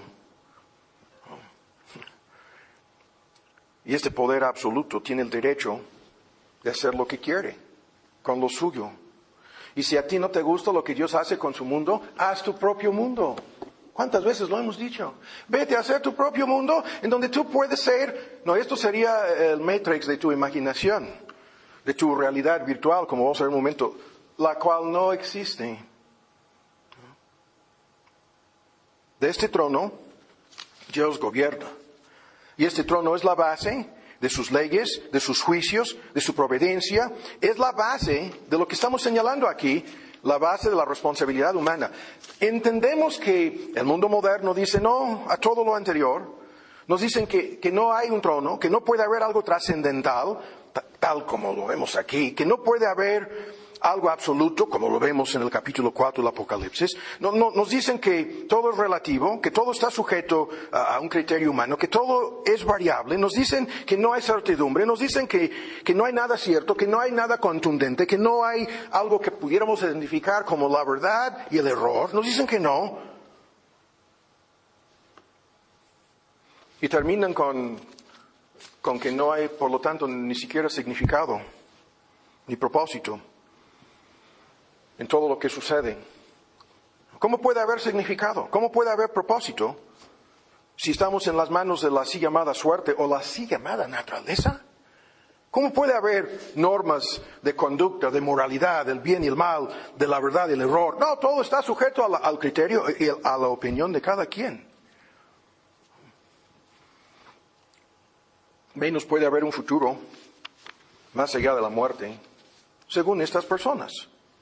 A: Y este poder absoluto tiene el derecho de hacer lo que quiere con lo suyo. Y si a ti no te gusta lo que Dios hace con su mundo, haz tu propio mundo. ¿Cuántas veces lo hemos dicho? Vete a hacer tu propio mundo en donde tú puedes ser... No, esto sería el Matrix de tu imaginación, de tu realidad virtual, como vamos a ver en un momento, la cual no existe. De este trono, Dios gobierna. Y este trono es la base de sus leyes, de sus juicios, de su providencia. Es la base de lo que estamos señalando aquí, la base de la responsabilidad humana. Entendemos que el mundo moderno dice no a todo lo anterior. Nos dicen que, que no hay un trono, que no puede haber algo trascendental, tal como lo vemos aquí, que no puede haber algo absoluto, como lo vemos en el capítulo cuatro del Apocalipsis. No, no, nos dicen que todo es relativo, que todo está sujeto a, a un criterio humano, que todo es variable. Nos dicen que no hay certidumbre, nos dicen que, que no hay nada cierto, que no hay nada contundente, que no hay algo que pudiéramos identificar como la verdad y el error. Nos dicen que no. Y terminan con, con que no hay, por lo tanto, ni siquiera significado, ni propósito en todo lo que sucede. ¿Cómo puede haber significado? ¿Cómo puede haber propósito si estamos en las manos de la así llamada suerte o la así llamada naturaleza? ¿Cómo puede haber normas de conducta, de moralidad, del bien y el mal, de la verdad y el error? No, todo está sujeto a la, al criterio y a la opinión de cada quien. menos puede haber un futuro más allá de la muerte, según estas personas.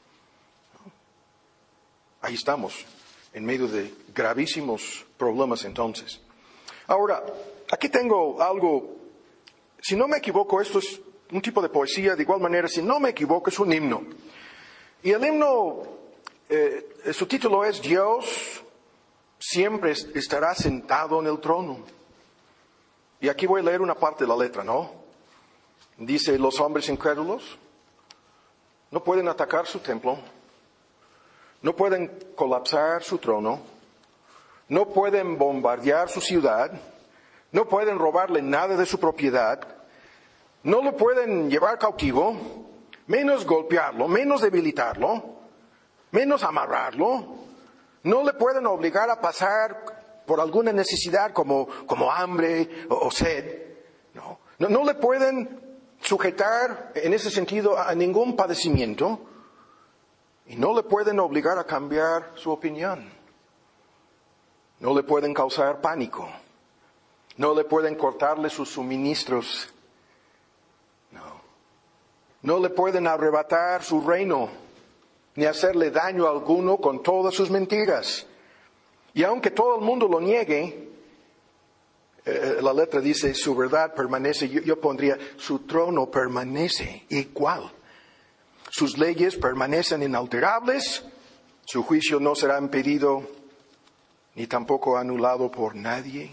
A: Ahí estamos, en medio de gravísimos problemas entonces. Ahora, aquí tengo algo, si no me equivoco, esto es un tipo de poesía, de igual manera, si no me equivoco, es un himno. Y el himno, eh, su título es Dios siempre estará sentado en el trono. Y aquí voy a leer una parte de la letra, ¿no? Dice, los hombres incrédulos no pueden atacar su templo, no pueden colapsar su trono, no pueden bombardear su ciudad, no pueden robarle nada de su propiedad, no lo pueden llevar cautivo, menos golpearlo, menos debilitarlo, menos amarrarlo, no le pueden obligar a pasar por alguna necesidad como, como hambre o, o sed, no. no, no le pueden sujetar en ese sentido a ningún padecimiento y no le pueden obligar a cambiar su opinión, no le pueden causar pánico, no le pueden cortarle sus suministros, no, no le pueden arrebatar su reino, ni hacerle daño alguno con todas sus mentiras. Y aunque todo el mundo lo niegue, eh, la letra dice, su verdad permanece, yo, yo pondría, su trono permanece igual. Sus leyes permanecen inalterables, su juicio no será impedido, ni tampoco anulado por nadie.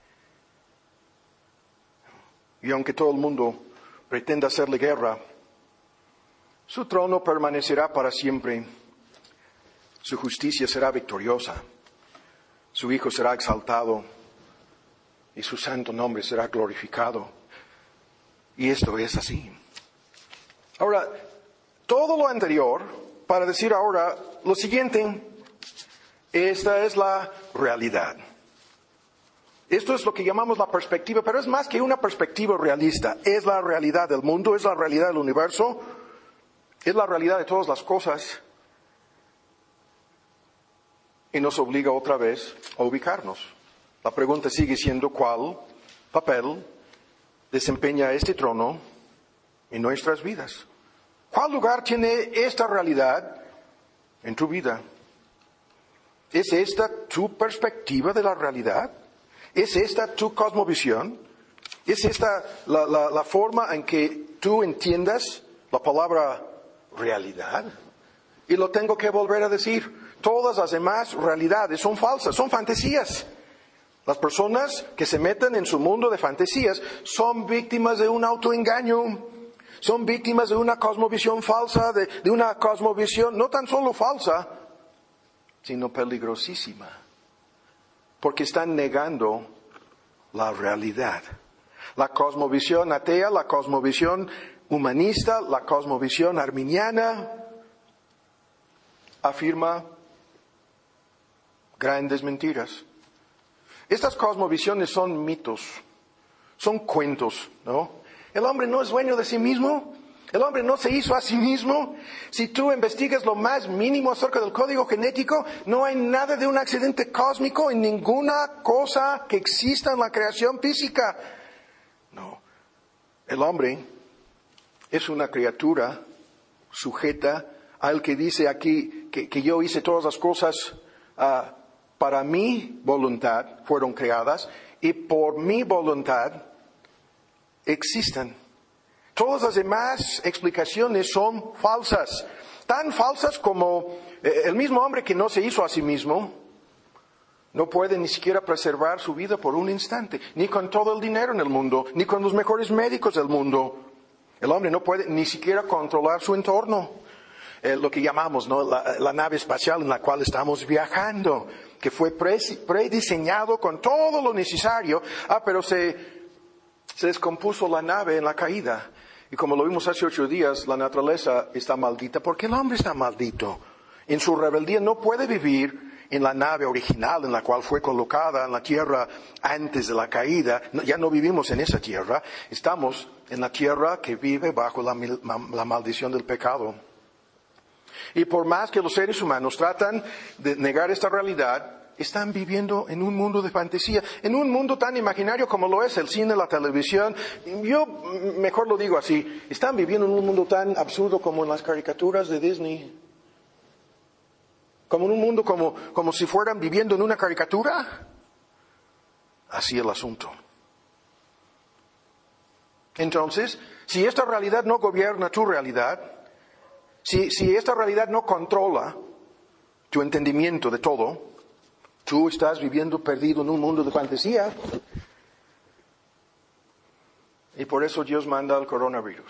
A: Y aunque todo el mundo pretenda hacerle guerra, su trono permanecerá para siempre, su justicia será victoriosa, su Hijo será exaltado y su santo nombre será glorificado. Y esto es así. Ahora, todo lo anterior para decir ahora lo siguiente, esta es la realidad. Esto es lo que llamamos la perspectiva, pero es más que una perspectiva realista, es la realidad del mundo, es la realidad del universo, es la realidad de todas las cosas y nos obliga otra vez a ubicarnos. La pregunta sigue siendo ¿cuál papel desempeña este trono en nuestras vidas? ¿Cuál lugar tiene esta realidad en tu vida? ¿Es esta tu perspectiva de la realidad? ¿Es esta tu cosmovisión? ¿Es esta la, la, la forma en que tú entiendas la palabra realidad? Y lo tengo que volver a decir, todas las demás realidades son falsas, son fantasías. Las personas que se meten en su mundo de fantasías son víctimas de un autoengaño, son víctimas de una cosmovisión falsa, de, de una cosmovisión no tan solo falsa, sino peligrosísima, porque están negando la realidad. La cosmovisión atea, la cosmovisión humanista, la cosmovisión arminiana, afirma grandes mentiras. Estas cosmovisiones son mitos, son cuentos, ¿no? El hombre no es dueño de sí mismo, el hombre no se hizo a sí mismo. Si tú investigas lo más mínimo acerca del código genético, no hay nada de un accidente cósmico en ninguna cosa que exista en la creación física. No, el hombre es una criatura sujeta al que dice aquí que, que yo hice todas las cosas uh, para mi voluntad, fueron creadas, y por mi voluntad existen. Todas las demás explicaciones son falsas, tan falsas como eh, el mismo hombre que no se hizo a sí mismo, no puede ni siquiera preservar su vida por un instante, ni con todo el dinero en el mundo, ni con los mejores médicos del mundo. El hombre no puede ni siquiera controlar su entorno. Eh, lo que llamamos, ¿no? la, la nave espacial en la cual estamos viajando, que fue pre, prediseñado con todo lo necesario, ah, pero se, se descompuso la nave en la caída. Y como lo vimos hace ocho días, la naturaleza está maldita porque el hombre está maldito. En su rebeldía no puede vivir en la nave original en la cual fue colocada en la tierra antes de la caída. No, ya no vivimos en esa tierra, estamos en la tierra que vive bajo la, la maldición del pecado. Y por más que los seres humanos tratan de negar esta realidad, están viviendo en un mundo de fantasía, en un mundo tan imaginario como lo es el cine, la televisión. Yo mejor lo digo así, están viviendo en un mundo tan absurdo como en las caricaturas de Disney. Como en un mundo como, como si fueran viviendo en una caricatura. Así el asunto. Entonces, si esta realidad no gobierna tu realidad, si, si esta realidad no controla tu entendimiento de todo, tú estás viviendo perdido en un mundo de fantasía. Y por eso Dios manda el coronavirus.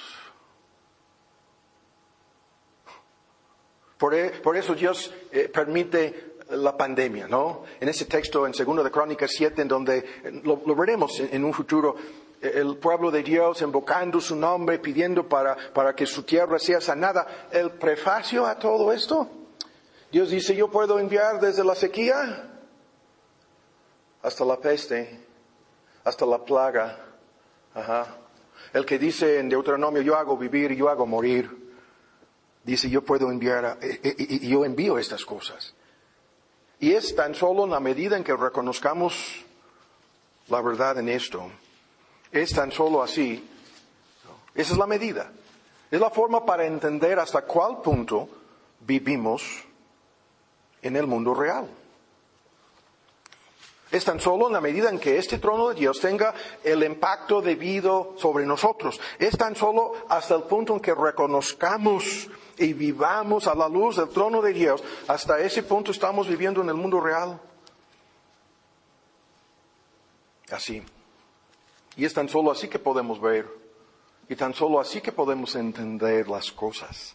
A: Por, por eso Dios eh, permite la pandemia, ¿no? En ese texto en Segundo de Crónicas siete, en donde eh, lo, lo veremos en, en un futuro, eh, el pueblo de Dios invocando su nombre, pidiendo para, para que su tierra sea sanada. El prefacio a todo esto, Dios dice, yo puedo enviar desde la sequía hasta la peste, hasta la plaga. Ajá. El que dice en Deuteronomio, yo hago vivir y yo hago morir. Dice, yo puedo enviar, a, y, y yo envío estas cosas. Y es tan solo en la medida en que reconozcamos la verdad en esto. Es tan solo así. Esa es la medida. Es la forma para entender hasta cuál punto vivimos en el mundo real. Es tan solo en la medida en que este trono de Dios tenga el impacto debido sobre nosotros. Es tan solo hasta el punto en que reconozcamos y vivamos a la luz del trono de Dios. Hasta ese punto estamos viviendo en el mundo real. Así. Y es tan solo así que podemos ver. Y tan solo así que podemos entender las cosas.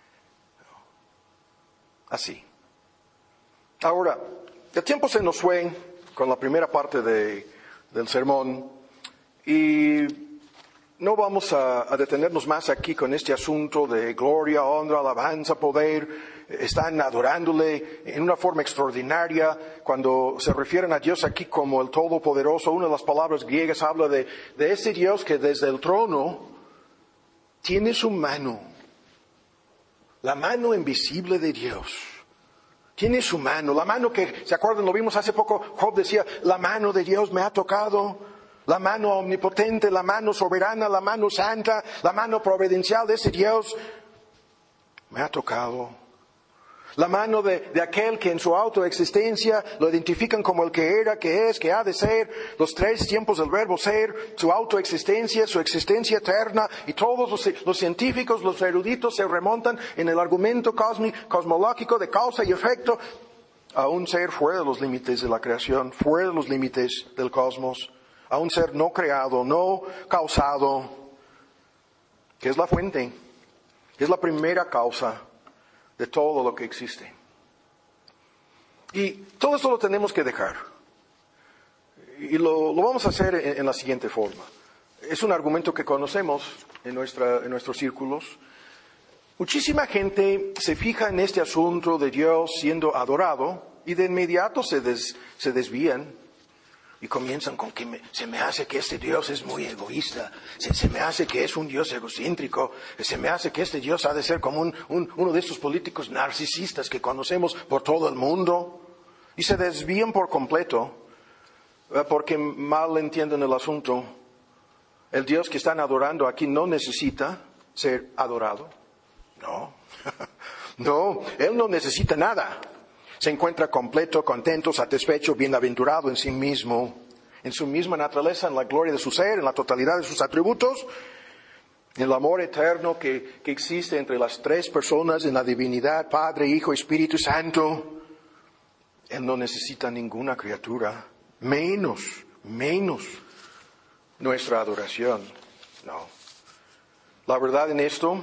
A: Así. Ahora, el tiempo se nos fue con la primera parte de, del sermón y no vamos a, a detenernos más aquí con este asunto de gloria, honra, alabanza, poder. Están adorándole en una forma extraordinaria. Cuando se refieren a Dios aquí como el Todopoderoso, una de las palabras griegas habla de, de ese Dios que desde el trono tiene su mano, la mano invisible de Dios. Tiene su mano, la mano que, ¿se acuerdan? Lo vimos hace poco, Job decía, la mano de Dios me ha tocado, la mano omnipotente, la mano soberana, la mano santa, la mano providencial de ese Dios me ha tocado. La mano de, de aquel que en su autoexistencia lo identifican como el que era, que es, que ha de ser, los tres tiempos del verbo ser, su autoexistencia, su existencia eterna, y todos los, los científicos, los eruditos se remontan en el argumento cósmico, cosmológico de causa y efecto a un ser fuera de los límites de la creación, fuera de los límites del cosmos, a un ser no creado, no causado, que es la fuente, es la primera causa de todo lo que existe. Y todo esto lo tenemos que dejar. Y lo, lo vamos a hacer en, en la siguiente forma. Es un argumento que conocemos en, nuestra, en nuestros círculos. Muchísima gente se fija en este asunto de Dios siendo adorado y de inmediato se, des, se desvían. Y comienzan con que me, se me hace que este Dios es muy egoísta, se, se me hace que es un Dios egocéntrico, se me hace que este Dios ha de ser como un, un, uno de estos políticos narcisistas que conocemos por todo el mundo. Y se desvían por completo, porque mal entienden el asunto. El Dios que están adorando aquí no necesita ser adorado. No, no, Él no necesita nada. Se encuentra completo, contento, satisfecho, bienaventurado en sí mismo, en su misma naturaleza, en la gloria de su ser, en la totalidad de sus atributos, en el amor eterno que, que existe entre las tres personas en la divinidad, Padre, Hijo, Espíritu Santo. Él no necesita ninguna criatura, menos, menos nuestra adoración. No. La verdad en esto,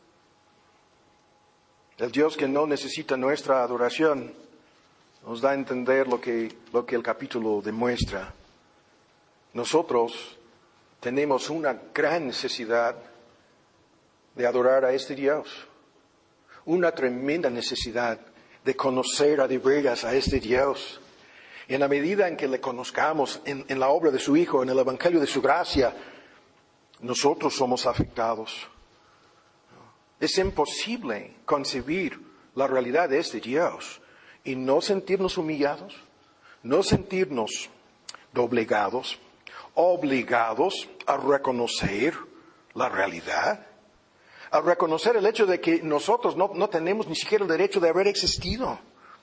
A: el Dios que no necesita nuestra adoración, nos da a entender lo que, lo que el capítulo demuestra. Nosotros tenemos una gran necesidad de adorar a este Dios. Una tremenda necesidad de conocer a de veras a este Dios. Y en la medida en que le conozcamos en, en la obra de su Hijo, en el Evangelio de su gracia, nosotros somos afectados. Es imposible concebir la realidad de este Dios y no sentirnos humillados, no sentirnos doblegados, obligados a reconocer la realidad, a reconocer el hecho de que nosotros no, no tenemos ni siquiera el derecho de haber existido,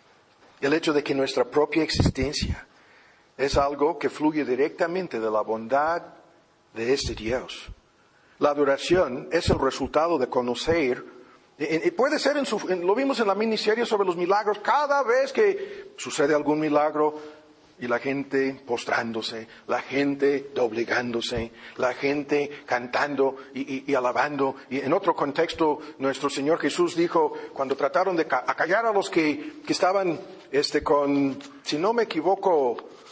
A: el hecho de que nuestra propia existencia es algo que fluye directamente de la bondad de este Dios. La adoración es el resultado de conocer, y puede ser, en su, en, lo vimos en la miniserie sobre los milagros, cada vez que sucede algún milagro y la gente postrándose, la gente doblegándose, la gente cantando y, y, y alabando. Y en otro contexto, nuestro Señor Jesús dijo, cuando trataron de ca- acallar a los que, que estaban este, con, si no me equivoco,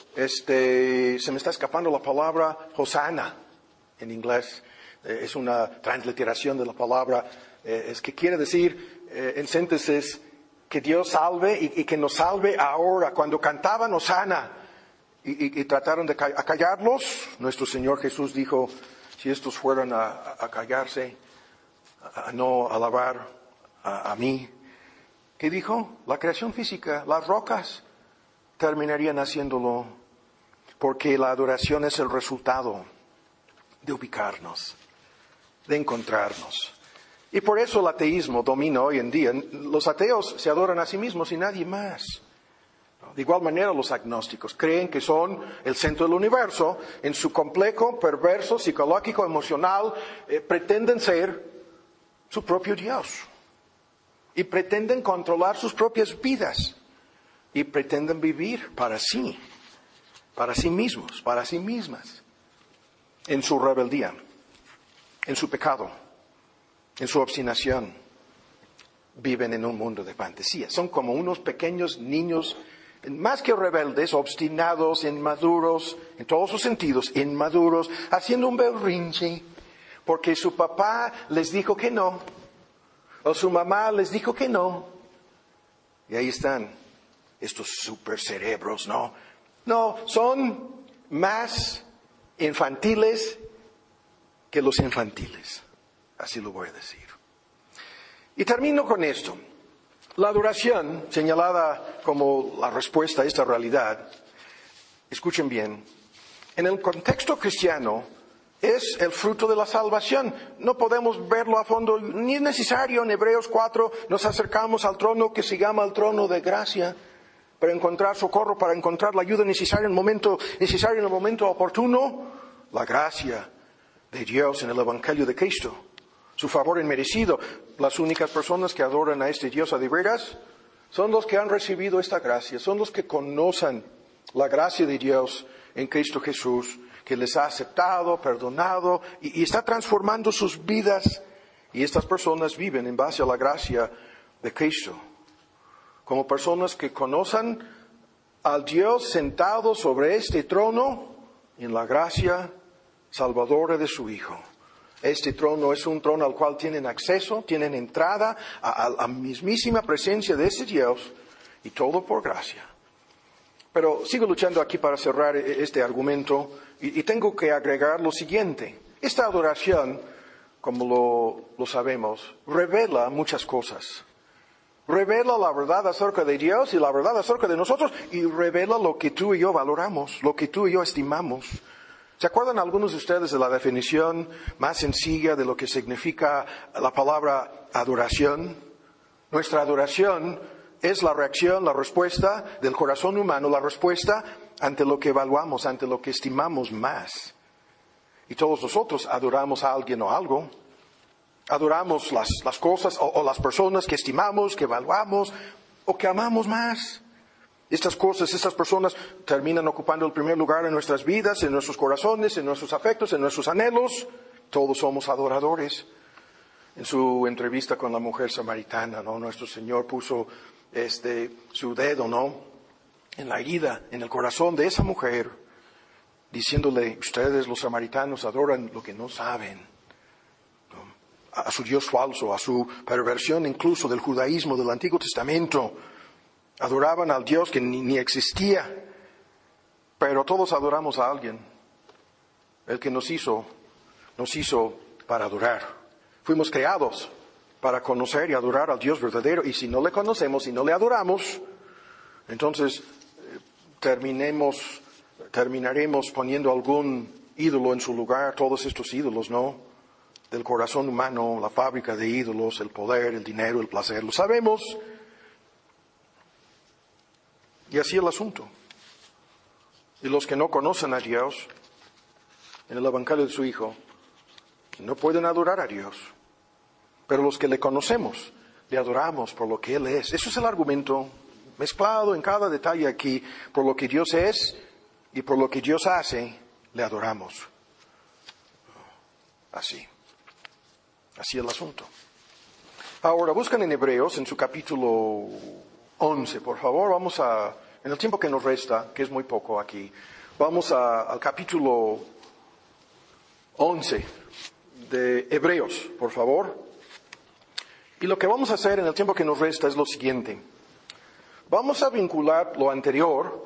A: este, se me está escapando la palabra Hosanna en inglés. Eh, es una transliteración de la palabra, eh, es que quiere decir, eh, en síntesis, que Dios salve y, y que nos salve ahora. Cuando cantaban Hosanna y, y, y trataron de acallarlos, nuestro Señor Jesús dijo, si estos fueran a, a callarse, a, a no alabar a, a mí, ¿qué dijo? La creación física, las rocas terminarían haciéndolo, porque la adoración es el resultado de ubicarnos, de encontrarnos. Y por eso el ateísmo domina hoy en día. Los ateos se adoran a sí mismos y nadie más. De igual manera los agnósticos creen que son el centro del universo. En su complejo, perverso, psicológico, emocional, eh, pretenden ser su propio Dios. Y pretenden controlar sus propias vidas. Y pretenden vivir para sí, para sí mismos, para sí mismas. En su rebeldía, en su pecado, en su obstinación, viven en un mundo de fantasía. Son como unos pequeños niños, más que rebeldes, obstinados, inmaduros, en todos sus sentidos, inmaduros, haciendo un berrinche, porque su papá les dijo que no, o su mamá les dijo que no. Y ahí están estos super cerebros, ¿no? No, son más infantiles que los infantiles. Así lo voy a decir. Y termino con esto. La adoración, señalada como la respuesta a esta realidad, escuchen bien, en el contexto cristiano es el fruto de la salvación. No podemos verlo a fondo, ni es necesario. En Hebreos cuatro nos acercamos al trono que se llama el trono de gracia, para encontrar socorro, para encontrar la ayuda necesaria en el momento, necesaria en el momento oportuno. La gracia de Dios en el Evangelio de Cristo. Su favor inmerecido. Las únicas personas que adoran a este Dios a de veras son los que han recibido esta gracia, son los que conocen la gracia de Dios en Cristo Jesús, que les ha aceptado, perdonado y, y está transformando sus vidas. Y estas personas viven en base a la gracia de Cristo, como personas que conocen al Dios sentado sobre este trono en la gracia salvadora de su Hijo. Este trono es un trono al cual tienen acceso, tienen entrada a, a la mismísima presencia de ese Dios, y todo por gracia. Pero sigo luchando aquí para cerrar este argumento, y, y tengo que agregar lo siguiente. Esta adoración, como lo, lo sabemos, revela muchas cosas. Revela la verdad acerca de Dios y la verdad acerca de nosotros, y revela lo que tú y yo valoramos, lo que tú y yo estimamos. ¿Se acuerdan algunos de ustedes de la definición más sencilla de lo que significa la palabra adoración? Nuestra adoración es la reacción, la respuesta del corazón humano, la respuesta ante lo que evaluamos, ante lo que estimamos más. Y todos nosotros adoramos a alguien o algo. Adoramos las, las cosas o, o las personas que estimamos, que evaluamos o que amamos más. Estas cosas, estas personas terminan ocupando el primer lugar en nuestras vidas, en nuestros corazones, en nuestros afectos, en nuestros anhelos. Todos somos adoradores. En su entrevista con la mujer samaritana, ¿no? Nuestro Señor puso este, su dedo, ¿no? En la herida, en el corazón de esa mujer, diciéndole, ustedes los samaritanos adoran lo que no saben, ¿no? A su Dios falso, a su perversión incluso del judaísmo del Antiguo Testamento. Adoraban al Dios que ni, ni existía, pero todos adoramos a alguien. El que nos hizo, nos hizo para adorar. Fuimos creados para conocer y adorar al Dios verdadero, y si no le conocemos y no le adoramos, entonces eh, terminemos, terminaremos poniendo algún ídolo en su lugar, todos estos ídolos, ¿no? Del corazón humano, la fábrica de ídolos, el poder, el dinero, el placer, lo sabemos. Y así el asunto. Y los que no conocen a Dios, en el Evangelio de su Hijo, no pueden adorar a Dios. Pero los que le conocemos, le adoramos por lo que Él es. Eso es el argumento mezclado en cada detalle aquí. Por lo que Dios es y por lo que Dios hace, le adoramos. Así. Así es el asunto. Ahora, buscan en Hebreos, en su capítulo once, por favor. Vamos a, en el tiempo que nos resta, que es muy poco aquí, vamos a, al capítulo once de Hebreos, por favor. Y lo que vamos a hacer en el tiempo que nos resta es lo siguiente. Vamos a vincular lo anterior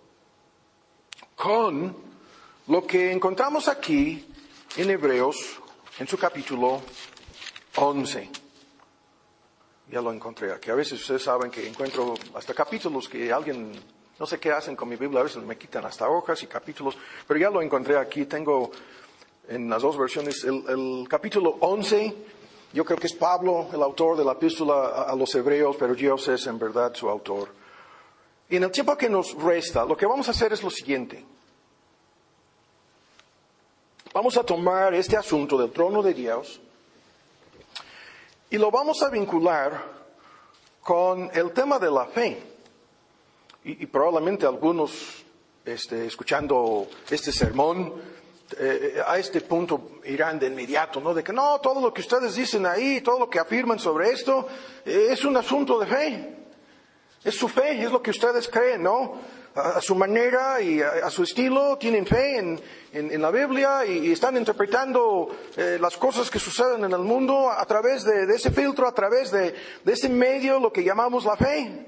A: con lo que encontramos aquí en Hebreos, en su capítulo once. Ya lo encontré aquí. A veces ustedes saben que encuentro hasta capítulos que alguien, no sé qué hacen con mi Biblia, a veces me quitan hasta hojas y capítulos, pero ya lo encontré aquí. Tengo en las dos versiones el, el capítulo once. Yo creo que es Pablo, el autor de la epístola a, a los Hebreos, pero Dios es en verdad su autor. Y en el tiempo que nos resta, lo que vamos a hacer es lo siguiente. Vamos a tomar este asunto del trono de Dios y lo vamos a vincular con el tema de la fe. Y, y probablemente algunos, este, escuchando este sermón, Eh, a este punto irán de inmediato, ¿no? De que no, todo lo que ustedes dicen ahí, todo lo que afirman sobre esto, eh, es un asunto de fe. Es su fe, es lo que ustedes creen, ¿no? A, a su manera y a, a su estilo, tienen fe en, en, en la Biblia y, y están interpretando eh, las cosas que suceden en el mundo a través de, de ese filtro, a través de, de ese medio, lo que llamamos la fe.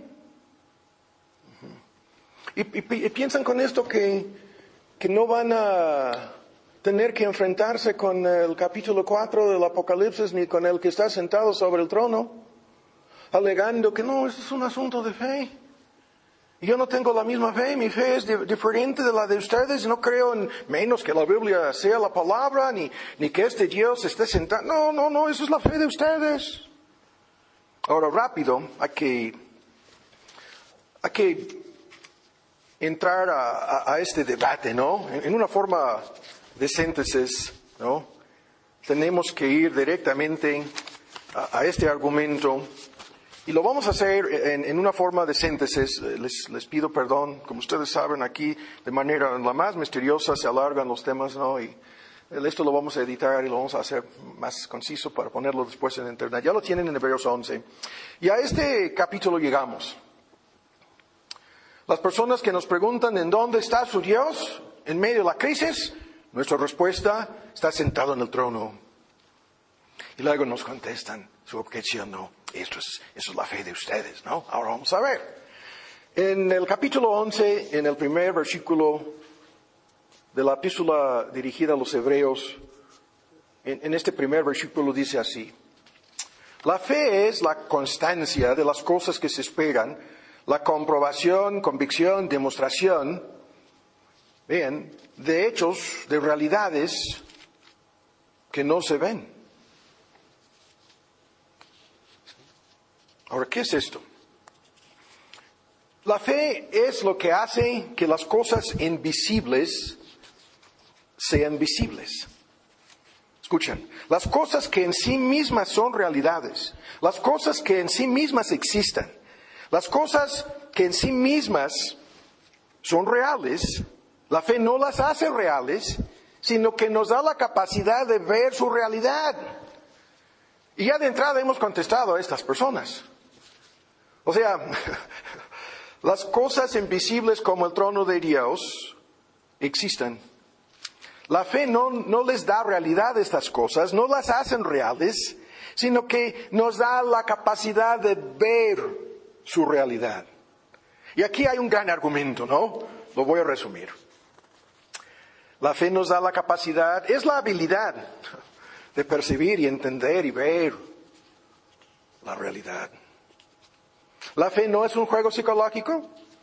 A: Y, y, y piensan con esto que, que no van a tener que enfrentarse con el capítulo cuatro del Apocalipsis ni con el que está sentado sobre el trono, alegando que no, este es un asunto de fe. Yo no tengo la misma fe, mi fe es de, diferente de la de ustedes, no creo en menos que la Biblia sea la palabra, ni, ni que este Dios esté sentado. No, no, no, esa es la fe de ustedes. Ahora, rápido, hay que, hay que entrar a, a, a este debate, ¿no? En, en una forma de síntesis, ¿no? Tenemos que ir directamente a, a este argumento y lo vamos a hacer en, en una forma de síntesis. Les, les pido perdón, como ustedes saben, aquí de manera la más misteriosa se alargan los temas, ¿no? Y esto lo vamos a editar y lo vamos a hacer más conciso para ponerlo después en internet. Ya lo tienen en Hebreos once. Y a este capítulo llegamos. Las personas que nos preguntan en dónde está su Dios en medio de la crisis, nuestra respuesta está sentado en el trono. Y luego nos contestan su objeción, no, esto es, eso es la fe de ustedes, ¿no? Ahora vamos a ver. En el capítulo once, en el primer versículo de la epístola dirigida a los Hebreos, en, en este primer versículo dice así: la fe es la constancia de las cosas que se esperan, la comprobación, convicción, demostración, bien, de hechos, de realidades que no se ven. Ahora, ¿qué es esto? La fe es lo que hace que las cosas invisibles sean visibles. Escuchen, las cosas que en sí mismas son realidades, las cosas que en sí mismas existen, las cosas que en sí mismas son reales, la fe no las hace reales, sino que nos da la capacidad de ver su realidad. Y ya de entrada hemos contestado a estas personas. O sea, las cosas invisibles como el trono de Dios existen. La fe no, no les da realidad a estas cosas, no las hacen reales, sino que nos da la capacidad de ver su realidad. Y aquí hay un gran argumento, ¿no? Lo voy a resumir. La fe nos da la capacidad, es la habilidad de percibir y entender y ver la realidad. La fe no es un juego psicológico.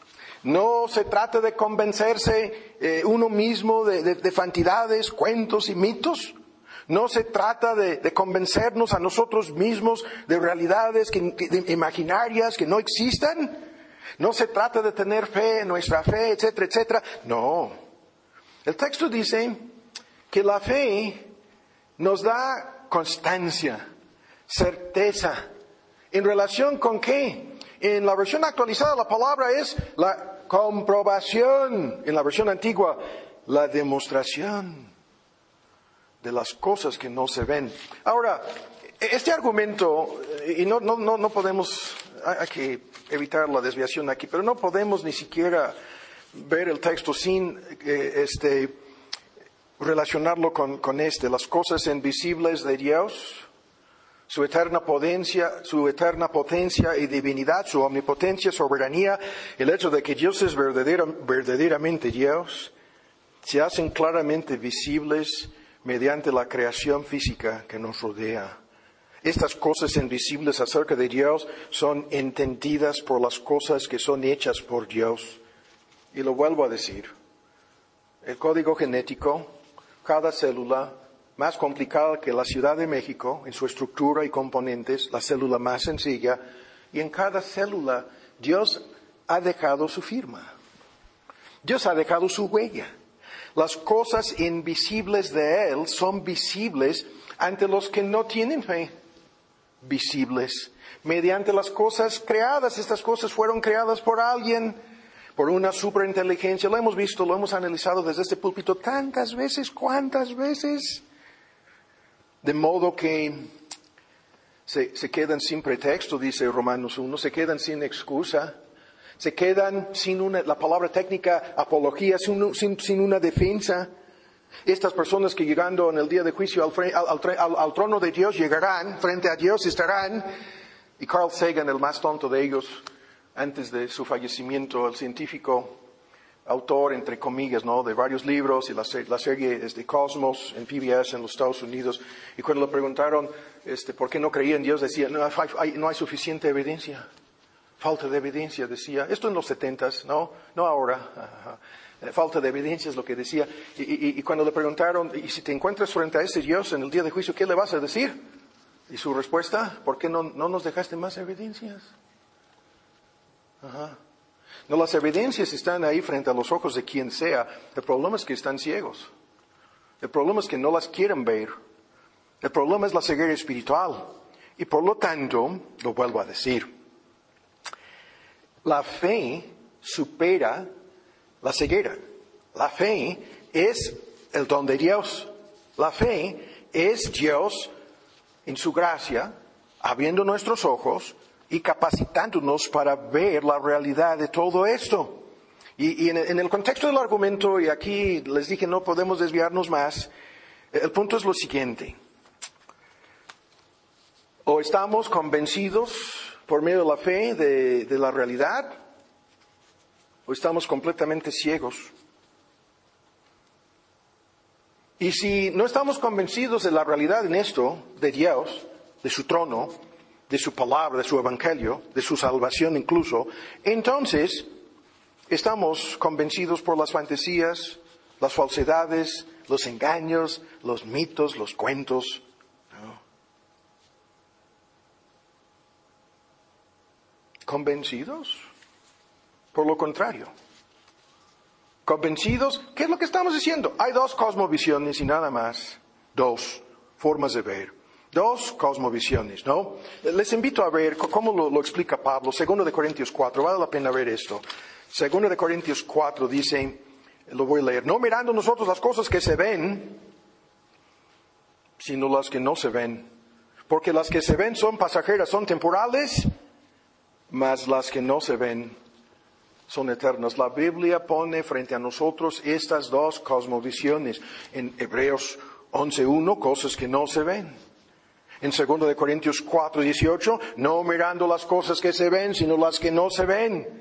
A: No se trata de convencerse eh, uno mismo de, de, de fantasías, cuentos y mitos. No se trata de, de convencernos a nosotros mismos de realidades que, que, de, imaginarias que no existan. No se trata de tener fe en nuestra fe, etcétera, etcétera. No. El texto dice que la fe nos da constancia, certeza. ¿En relación con qué? En la versión actualizada la palabra es la comprobación. En la versión antigua, la demostración de las cosas que no se ven. Ahora, este argumento, y no, no, no, no podemos, hay que evitar la desviación aquí, pero no podemos ni siquiera ver el texto sin eh, este, relacionarlo con, con este, las cosas invisibles de Dios, su eterna potencia, su eterna potencia y divinidad, su omnipotencia, soberanía, el hecho de que Dios es verdadera, verdaderamente Dios, se hacen claramente visibles mediante la creación física que nos rodea. Estas cosas invisibles acerca de Dios son entendidas por las cosas que son hechas por Dios. Y lo vuelvo a decir, el código genético, cada célula, más complicada que la Ciudad de México en su estructura y componentes, la célula más sencilla, y en cada célula Dios ha dejado su firma. Dios ha dejado su huella. Las cosas invisibles de Él son visibles ante los que no tienen fe. Visibles mediante las cosas creadas. Estas cosas fueron creadas por alguien, por una superinteligencia. Lo hemos visto, lo hemos analizado desde este púlpito tantas veces, cuántas veces. De modo que se, se quedan sin pretexto, dice Romanos uno, se quedan sin excusa, se quedan sin una, la palabra técnica, apología, sin, sin, sin una defensa. Estas personas que llegando en el día de juicio al, al, al, al trono de Dios llegarán, frente a Dios estarán, y Carl Sagan, el más tonto de ellos, antes de su fallecimiento, el científico, autor, entre comillas, ¿no?, de varios libros, y la, la serie es de Cosmos en P B S en los Estados Unidos, y cuando le preguntaron este, por qué no creía en Dios, decía, no hay, no hay suficiente evidencia, falta de evidencia, decía, esto en los setentas, no, no ahora, ajá. Falta de evidencia es lo que decía, y, y, y cuando le preguntaron, y si te encuentras frente a ese Dios en el día de juicio, ¿qué le vas a decir? Y su respuesta, ¿por qué no, no nos dejaste más evidencias? Ajá. No, las evidencias están ahí frente a los ojos de quien sea. El problema es que están ciegos. El problema es que no las quieren ver. El problema es la ceguera espiritual. Y por lo tanto, lo vuelvo a decir, la fe supera la ceguera. La fe es el don de Dios. La fe es Dios en su gracia, abriendo nuestros ojos y capacitándonos para ver la realidad de todo esto. Y, y en, el, en el contexto del argumento, y aquí les dije no podemos desviarnos más, el punto es lo siguiente. O estamos convencidos por medio de la fe de, de la realidad, o estamos completamente ciegos. Y si no estamos convencidos de la realidad en esto, de Dios, de su trono, de su palabra, de su evangelio, de su salvación incluso, entonces estamos convencidos por las fantasías, las falsedades, los engaños, los mitos, los cuentos. ¿No? ¿Convencidos? Por lo contrario. ¿Convencidos? ¿Qué es lo que estamos diciendo? Hay dos cosmovisiones y nada más. Dos formas de ver. Dos cosmovisiones, ¿no? Les invito a ver cómo lo, lo explica Pablo. Segundo de Corintios cuatro. Vale la pena ver esto. Segundo de Corintios cuatro dice, lo voy a leer. No mirando nosotros las cosas que se ven, sino las que no se ven. Porque las que se ven son pasajeras, son temporales, mas las que no se ven son eternas. La Biblia pone frente a nosotros estas dos cosmovisiones. En Hebreos once uno, cosas que no se ven. En segundo de Corintios cuatro dieciocho, no mirando las cosas que se ven, sino las que no se ven.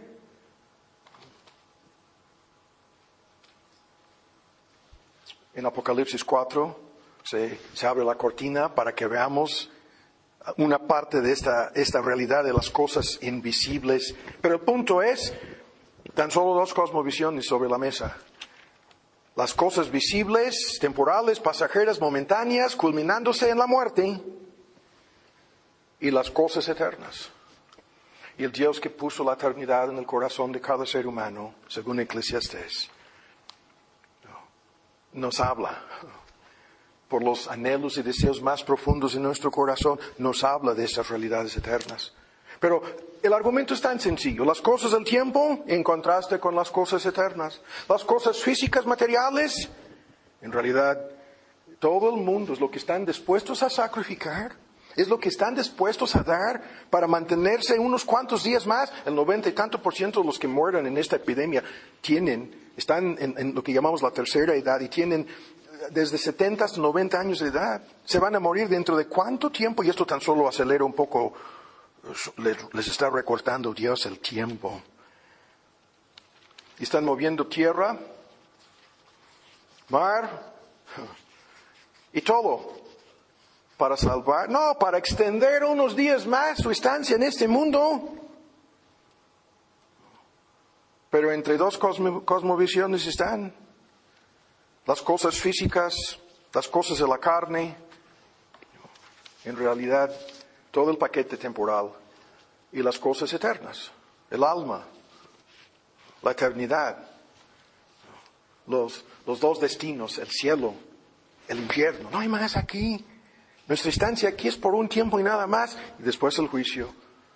A: En Apocalipsis cuatro se, se abre la cortina para que veamos una parte de esta, esta realidad de las cosas invisibles. Pero el punto es, Tan solo dos cosmovisiones sobre la mesa. Las cosas visibles, temporales, pasajeras, momentáneas, culminándose en la muerte. Y las cosas eternas. Y el Dios que puso la eternidad en el corazón de cada ser humano, según Eclesiastés, nos habla. Por los anhelos y deseos más profundos de nuestro corazón, nos habla de esas realidades eternas. Pero el argumento es tan sencillo. Las cosas del tiempo en contraste con las cosas eternas. Las cosas físicas, materiales, en realidad, todo el mundo es lo que están dispuestos a sacrificar. Es lo que están dispuestos a dar para mantenerse unos cuantos días más. El noventa y tanto por ciento de los que mueran en esta epidemia tienen, están en, en lo que llamamos la tercera edad y tienen desde setenta hasta noventa años de edad. Se van a morir dentro de cuánto tiempo, y esto tan solo acelera un poco, les, les está recortando Dios el tiempo. Y están moviendo tierra, mar y todo. Para salvar, no, para extender unos días más su estancia en este mundo. Pero entre dos cosmo, cosmovisiones están las cosas físicas, las cosas de la carne, en realidad todo el paquete temporal, y las cosas eternas, el alma, la eternidad, los, los dos destinos, el cielo, el infierno. No hay más aquí. Nuestra estancia aquí es por un tiempo y nada más, y después el juicio.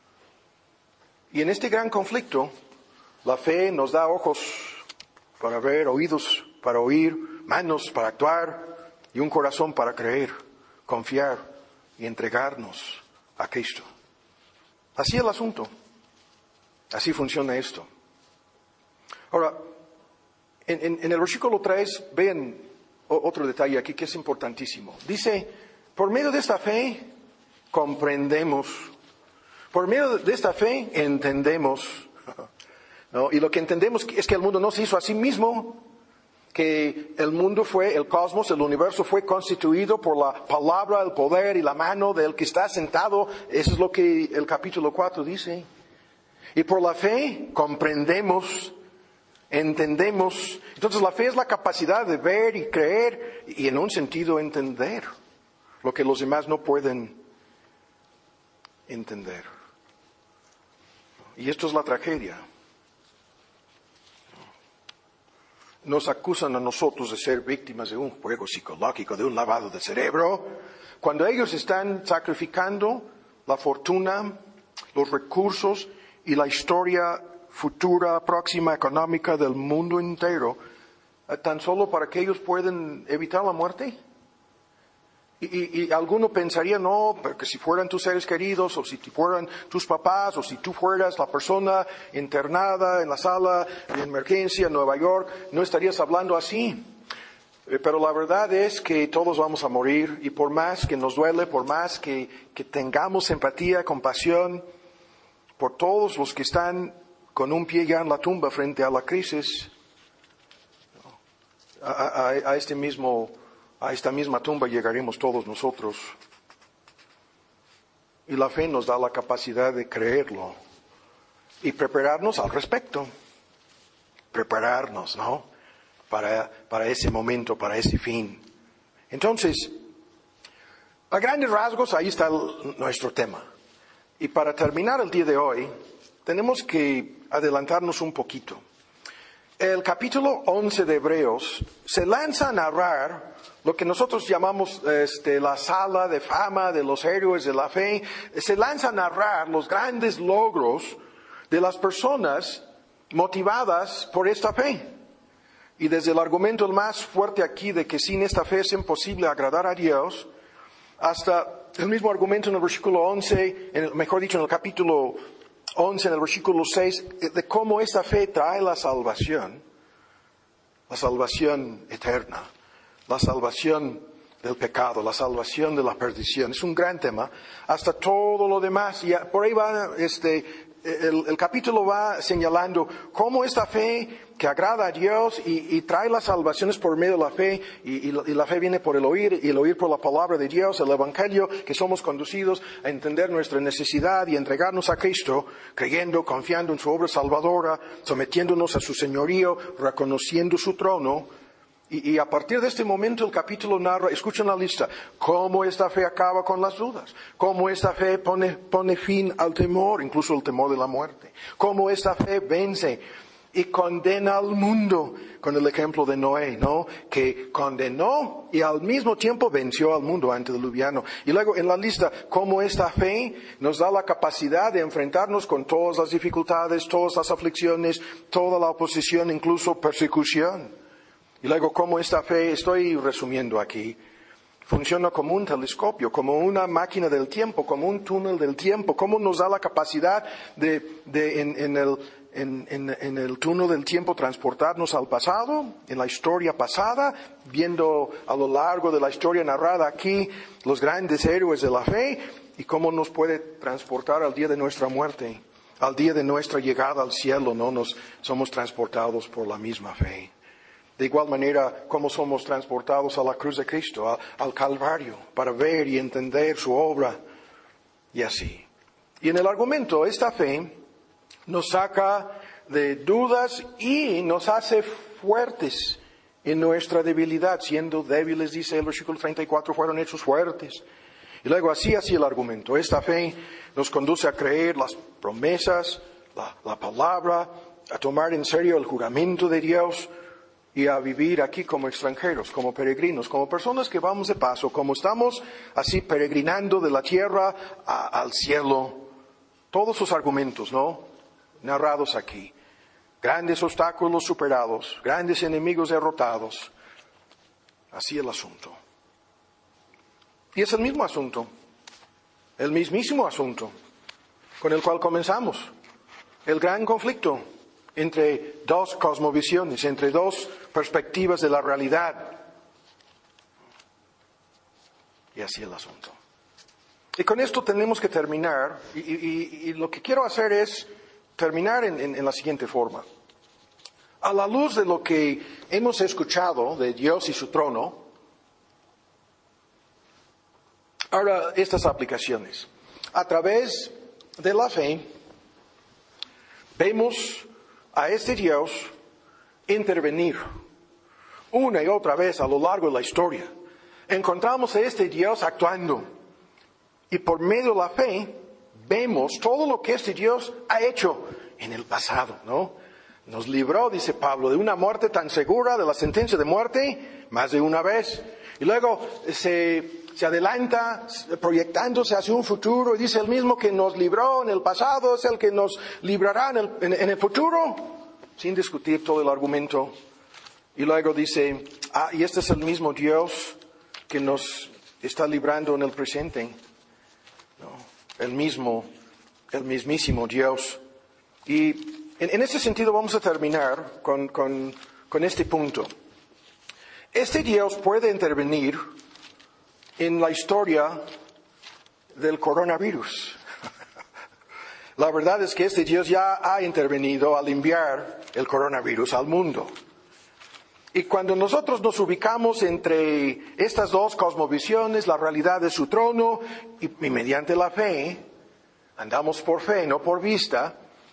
A: Y en este gran conflicto, la fe nos da ojos para ver, oídos para oír, manos para actuar, y un corazón para creer, confiar y entregarnos a Cristo. Así es el asunto. Así funciona esto. Ahora, en, en, en el versículo tres, vean otro detalle aquí que es importantísimo. Dice, por medio de esta fe, comprendemos. Por medio de esta fe, entendemos. ¿No? Y lo que entendemos es que el mundo no se hizo a sí mismo. Que el mundo fue, el cosmos, el universo fue constituido por la palabra, el poder y la mano del que está sentado. Eso es lo que el capítulo cuatro dice. Y por la fe, comprendemos, entendemos. Entonces la fe es la capacidad de ver y creer y en un sentido entender lo que los demás no pueden entender. Y esto es la tragedia. Nos acusan a nosotros de ser víctimas de un juego psicológico, de un lavado de cerebro, cuando ellos están sacrificando la fortuna, los recursos y la historia futura, próxima, económica del mundo entero, tan solo para que ellos puedan evitar la muerte. Y, y, y alguno pensaría, no, porque si fueran tus seres queridos, o si fueran tus papás, o si tú fueras la persona internada en la sala de emergencia en Nueva York, no estarías hablando así. Pero la verdad es que todos vamos a morir, y por más que nos duele, por más que, que tengamos empatía, compasión, por todos los que están con un pie ya en la tumba frente a la crisis, a, a, a este mismo... A esta misma tumba llegaremos todos nosotros. Y la fe nos da la capacidad de creerlo y prepararnos al respecto. Prepararnos, ¿no? Para, para ese momento, para ese fin. Entonces, a grandes rasgos, ahí está el, nuestro tema. Y para terminar el día de hoy, tenemos que adelantarnos un poquito. El capítulo once de Hebreos se lanza a narrar lo que nosotros llamamos este, la sala de fama de los héroes de la fe. Se lanza a narrar los grandes logros de las personas motivadas por esta fe. Y desde el argumento el más fuerte aquí de que sin esta fe es imposible agradar a Dios, hasta el mismo argumento en el versículo once, en el, mejor dicho en el capítulo once, en el versículo seis, de cómo esta fe trae la salvación, la salvación eterna, la salvación del pecado, la salvación de la perdición. Es un gran tema, hasta todo lo demás. Y por ahí va este, el, el capítulo va señalando cómo esta fe que agrada a Dios y, y trae las salvaciones por medio de la fe, y, y, y la fe viene por el oír, y el oír por la palabra de Dios, el Evangelio, que somos conducidos a entender nuestra necesidad y entregarnos a Cristo, creyendo, confiando en su obra salvadora, sometiéndonos a su señorío, reconociendo su trono. Y, y a partir de este momento el capítulo narra, escuchen la lista, cómo esta fe acaba con las dudas, cómo esta fe pone, pone fin al temor, incluso el temor de la muerte, cómo esta fe vence y condena al mundo, con el ejemplo de Noé, ¿no? Que condenó y al mismo tiempo venció al mundo antediluviano. Y luego en la lista, cómo esta fe nos da la capacidad de enfrentarnos con todas las dificultades, todas las aflicciones, toda la oposición, incluso persecución. Y luego, cómo esta fe, estoy resumiendo aquí, funciona como un telescopio, como una máquina del tiempo, como un túnel del tiempo, cómo nos da la capacidad de, de en, en, el, en, en, en el túnel del tiempo transportarnos al pasado, en la historia pasada, viendo a lo largo de la historia narrada aquí los grandes héroes de la fe, y cómo nos puede transportar al día de nuestra muerte, al día de nuestra llegada al cielo, ¿no? Nos somos transportados por la misma fe. De igual manera, cómo somos transportados a la cruz de Cristo, a, al Calvario, para ver y entender su obra, y así. Y en el argumento, esta fe nos saca de dudas y nos hace fuertes en nuestra debilidad. Siendo débiles, dice el versículo treinta y cuatro, fueron hechos fuertes. Y luego así, así el argumento. Esta fe nos conduce a creer las promesas, la, la palabra, a tomar en serio el juramento de Dios, y a vivir aquí como extranjeros, como peregrinos, como personas que vamos de paso, como estamos así peregrinando de la tierra a, al cielo. Todos sus argumentos, ¿no? Narrados aquí. Grandes obstáculos superados, grandes enemigos derrotados. Así el asunto. Y es el mismo asunto, el mismísimo asunto con el cual comenzamos. El gran conflicto entre dos cosmovisiones, entre dos perspectivas de la realidad. Y así el asunto. Y con esto tenemos que terminar, y, y, y lo que quiero hacer es terminar en, en, en la siguiente forma. A la luz de lo que hemos escuchado de Dios y su trono, ahora estas aplicaciones. A través de la fe, vemos a este Dios intervenir una y otra vez a lo largo de la historia. Encontramos a este Dios actuando, y por medio de la fe vemos todo lo que este Dios ha hecho en el pasado, ¿no? Nos libró, dice Pablo, de una muerte tan segura, de la sentencia de muerte, más de una vez. Y luego se, se adelanta proyectándose hacia un futuro, y dice el mismo que nos libró en el pasado, es el que nos librará en el, en, en el futuro, sin discutir todo el argumento. Y luego dice, ah, y este es el mismo Dios que nos está librando en el presente. No, el mismo, el mismísimo Dios. Y en, en ese sentido vamos a terminar con, con, con este punto. Este Dios puede intervenir en la historia del coronavirus. La verdad es que este Dios ya ha intervenido al enviar el coronavirus al mundo. Y cuando nosotros nos ubicamos entre estas dos cosmovisiones, la realidad de su trono y, y mediante la fe, andamos por fe, no por vista,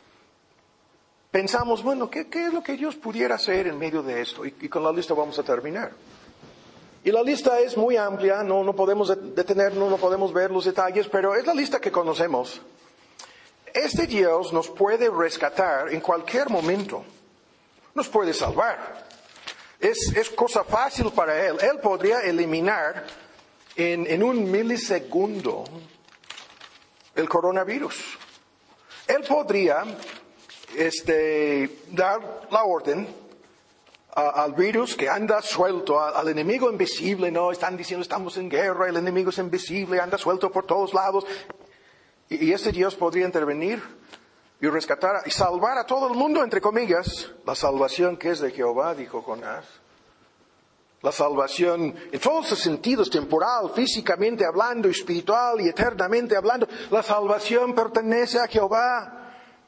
A: pensamos, bueno, ¿qué, qué es lo que Dios pudiera hacer en medio de esto? Y, y con la lista vamos a terminar. Y la lista es muy amplia, no, no podemos detenernos, no podemos ver los detalles, pero es la lista que conocemos. Este Dios nos puede rescatar en cualquier momento, nos puede salvar. Es, es cosa fácil para Él. Él podría eliminar en, en un milisegundo el coronavirus. Él podría este, dar la orden a, al virus que anda suelto, a, al enemigo invisible. No, están diciendo estamos en guerra, el enemigo es invisible, anda suelto por todos lados. Y, y este Dios podría intervenir y rescatar y salvar a todo el mundo, entre comillas. La salvación que es de Jehová, dijo Jonás. La salvación en todos los sentidos, temporal, físicamente hablando, espiritual y eternamente hablando. La salvación pertenece a Jehová.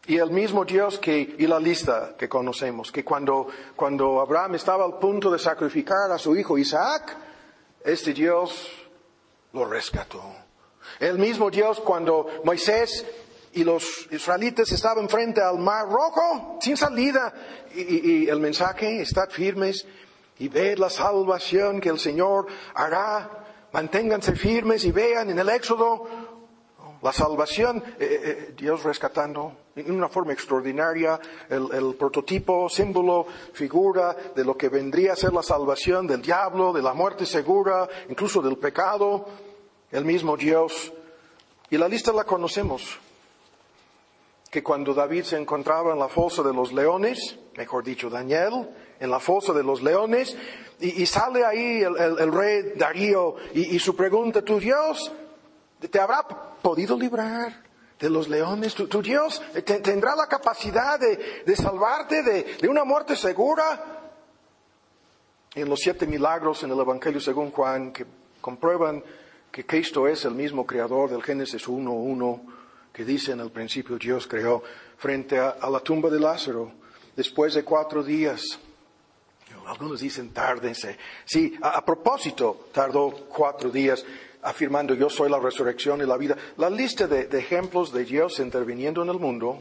A: Y el mismo Dios que, y la lista que conocemos, que cuando, cuando Abraham estaba al punto de sacrificar a su hijo Isaac, este Dios lo rescató. El mismo Dios cuando Moisés y los israelitas estaban frente al Mar Rojo, sin salida, y, y, y el mensaje, estad firmes y ved la salvación que el Señor hará, manténganse firmes y vean en el Éxodo la salvación, eh, eh, Dios rescatando en una forma extraordinaria el, el prototipo, símbolo, figura de lo que vendría a ser la salvación del diablo, de la muerte segura, incluso del pecado, el mismo Dios. Y la lista la conocemos, que cuando David se encontraba en la fosa de los leones, mejor dicho Daniel, en la fosa de los leones, y, y sale ahí el, el, el rey Darío y, y su pregunta, ¿tu Dios te habrá podido librar de los leones? ¿Tu, tu Dios te, tendrá la capacidad de, de salvarte de, de una muerte segura? En los siete milagros en el Evangelio según Juan, que comprueban que Cristo es el mismo creador del Génesis uno uno, que dice en el principio Dios creó, frente a, a la tumba de Lázaro, después de cuatro días. Algunos dicen tárdense. Sí, a, a propósito, tardó cuatro días, afirmando yo soy la resurrección y la vida. La lista de, de ejemplos de Dios interviniendo en el mundo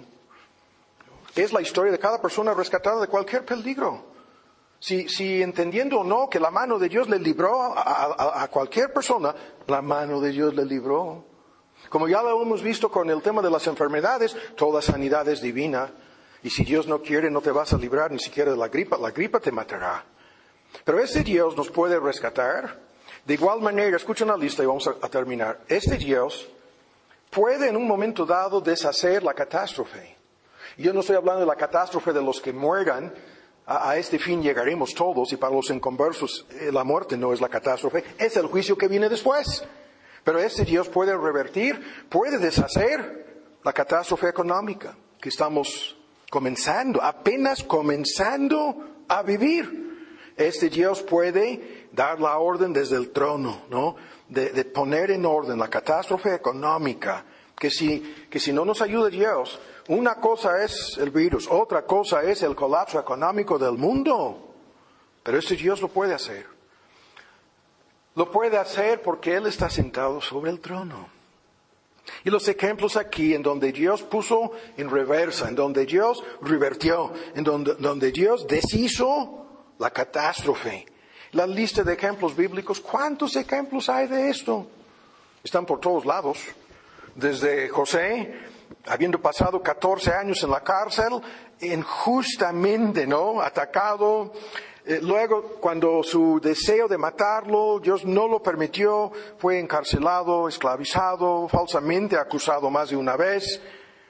A: es la historia de cada persona rescatada de cualquier peligro. Si, si entendiendo o no que la mano de Dios le libró a, a, a cualquier persona, la mano de Dios le libró. Como ya lo hemos visto con el tema de las enfermedades, toda sanidad es divina. Y si Dios no quiere, no te vas a librar ni siquiera de la gripa. La gripa te matará. Pero este Dios nos puede rescatar. De igual manera, escuchen la lista y vamos a, a terminar. Este Dios puede en un momento dado deshacer la catástrofe. Y yo no estoy hablando de la catástrofe de los que mueran. A, a este fin llegaremos todos, y para los inconversos eh, la muerte no es la catástrofe, es el juicio que viene después. Pero este Dios puede revertir, puede deshacer la catástrofe económica que estamos comenzando, apenas comenzando a vivir. Este Dios puede dar la orden desde el trono, ¿no? De, de poner en orden la catástrofe económica, que si, que si no nos ayuda Dios, una cosa es el virus, otra cosa es el colapso económico del mundo. Pero este Dios lo puede hacer. Lo puede hacer porque Él está sentado sobre el trono. Y los ejemplos aquí en donde Dios puso en reversa, en donde Dios revertió, en donde, donde Dios deshizo la catástrofe. La lista de ejemplos bíblicos, ¿cuántos ejemplos hay de esto? Están por todos lados. Desde José, habiendo pasado catorce años en la cárcel, injustamente, ¿no? Atacado. Eh, luego, cuando su deseo de matarlo, Dios no lo permitió, fue encarcelado, esclavizado, falsamente acusado más de una vez.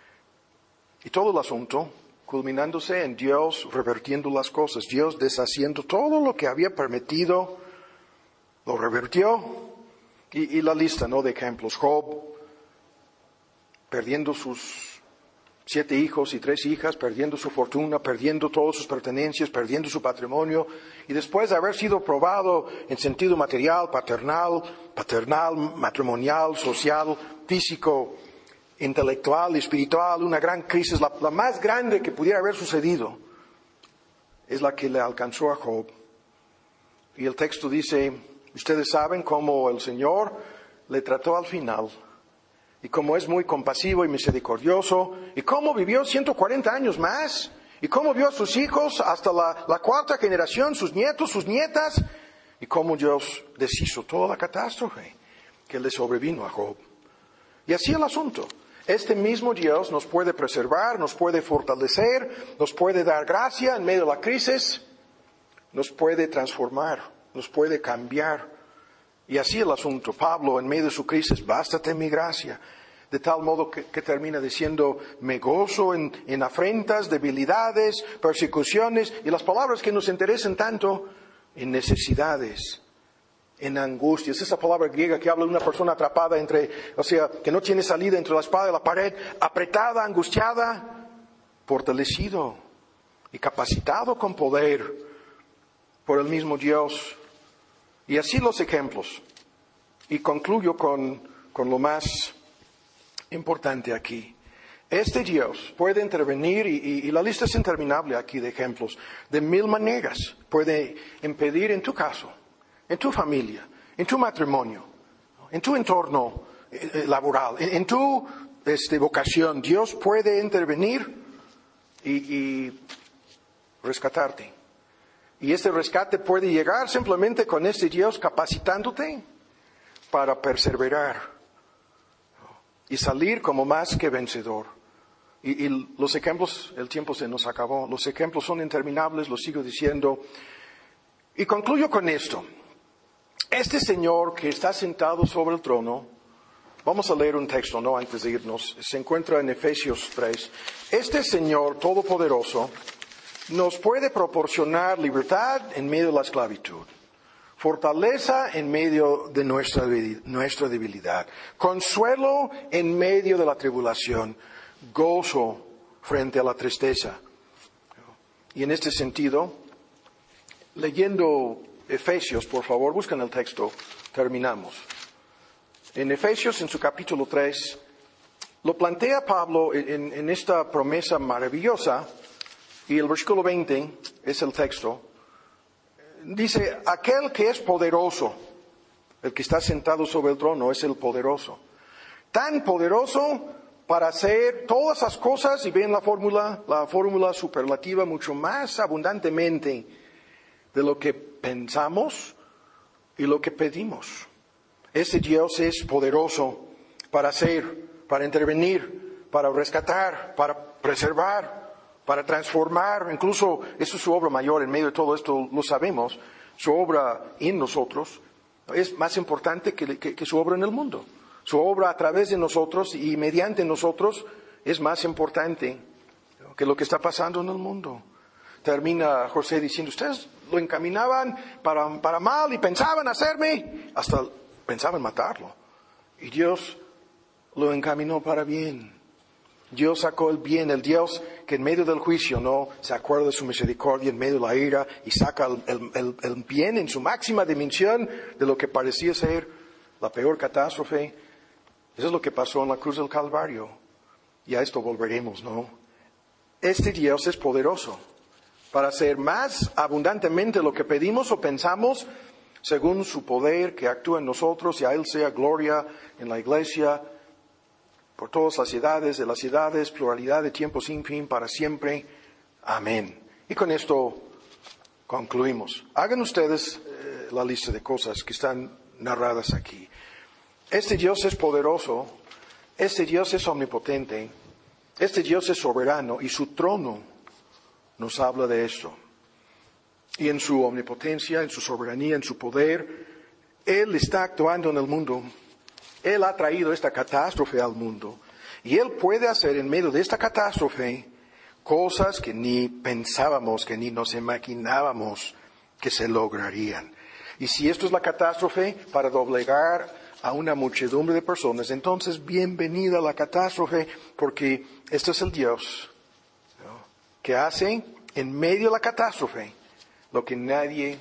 A: Y todo el asunto culminándose en Dios revertiendo las cosas, Dios deshaciendo todo lo que había permitido, lo revertió. Y, y la lista, ¿no? De ejemplos. Job, perdiendo sus siete hijos y tres hijas, perdiendo su fortuna, perdiendo todas sus pertenencias, perdiendo su patrimonio, y después de haber sido probado en sentido material, paternal, paternal, matrimonial, social, físico, intelectual, espiritual, una gran crisis, la, la más grande que pudiera haber sucedido, es la que le alcanzó a Job. Y el texto dice, ustedes saben cómo el Señor le trató al final, y cómo es muy compasivo y misericordioso, y cómo vivió ciento cuarenta años más, y cómo vio a sus hijos hasta la, la cuarta generación, sus nietos, sus nietas, y cómo Dios deshizo toda la catástrofe que le sobrevino a Job. Y así el asunto. Este mismo Dios nos puede preservar, nos puede fortalecer, nos puede dar gracia en medio de la crisis, nos puede transformar, nos puede cambiar. Y así el asunto. Pablo, en medio de su crisis, bástate mi gracia. De tal modo que, que termina diciendo, me gozo en, en afrentas, debilidades, persecuciones, y las palabras que nos interesan tanto, en necesidades, en angustias. Esa palabra griega que habla de una persona atrapada entre, o sea, que no tiene salida entre la espada y la pared, apretada, angustiada, fortalecido y capacitado con poder por el mismo Dios. Y así los ejemplos. Y concluyo con, con lo más importante aquí. Este Dios puede intervenir, y, y, y la lista es interminable aquí de ejemplos, de mil maneras. Puede impedir en tu caso, en tu familia, en tu matrimonio, en tu entorno eh, laboral, en, en tu este, vocación. Dios puede intervenir y, y rescatarte. Y este rescate puede llegar simplemente con este Dios capacitándote para perseverar y salir como más que vencedor. Y, y los ejemplos, el tiempo se nos acabó, los ejemplos son interminables, lo sigo diciendo. Y concluyo con esto. Este Señor que está sentado sobre el trono, vamos a leer un texto, ¿no? Antes de irnos, se encuentra en Efesios tres. Este Señor Todopoderoso nos puede proporcionar libertad en medio de la esclavitud, fortaleza en medio de nuestra, nuestra debilidad, consuelo en medio de la tribulación, gozo frente a la tristeza. Y en este sentido, leyendo Efesios, por favor, buscan el texto, terminamos. En Efesios, en su capítulo tres, lo plantea Pablo en, en esta promesa maravillosa, y el versículo veinte es el texto. Dice, aquel que es poderoso, el que está sentado sobre el trono es el poderoso. Tan poderoso para hacer todas las cosas, y ven la fórmula, la fórmula superlativa, mucho más abundantemente de lo que pensamos y lo que pedimos. Ese Dios es poderoso para hacer, para intervenir, para rescatar, para preservar, para transformar. Incluso eso es su obra mayor en medio de todo esto, lo sabemos. Su obra en nosotros es más importante que, que, que su obra en el mundo. Su obra a través de nosotros y mediante nosotros es más importante que lo que está pasando en el mundo. Termina José diciendo, ustedes lo encaminaban para, para mal y pensaban hacerme, hasta pensaban matarlo. Y Dios lo encaminó para bien. Dios sacó el bien, el Dios que en medio del juicio no se acuerda de su misericordia, en medio de la ira, y saca el, el, el bien en su máxima dimensión de lo que parecía ser la peor catástrofe. Eso es lo que pasó en la cruz del Calvario. Y a esto volveremos, ¿no? Este Dios es poderoso para hacer más abundantemente lo que pedimos o pensamos, según su poder que actúa en nosotros, y a Él sea gloria en la iglesia, por todas las edades de las edades, pluralidad de tiempos sin fin, para siempre. Amén. Y con esto concluimos. Hagan ustedes eh, la lista de cosas que están narradas aquí. Este Dios es poderoso, este Dios es omnipotente, este Dios es soberano, y su trono nos habla de esto. Y en su omnipotencia, en su soberanía, en su poder, Él está actuando en el mundo. Él ha traído esta catástrofe al mundo. Y Él puede hacer en medio de esta catástrofe cosas que ni pensábamos, que ni nos imaginábamos que se lograrían. Y si esto es la catástrofe para doblegar a una muchedumbre de personas, entonces bienvenida a la catástrofe, porque este es el Dios, ¿no?, que hace en medio de la catástrofe lo que nadie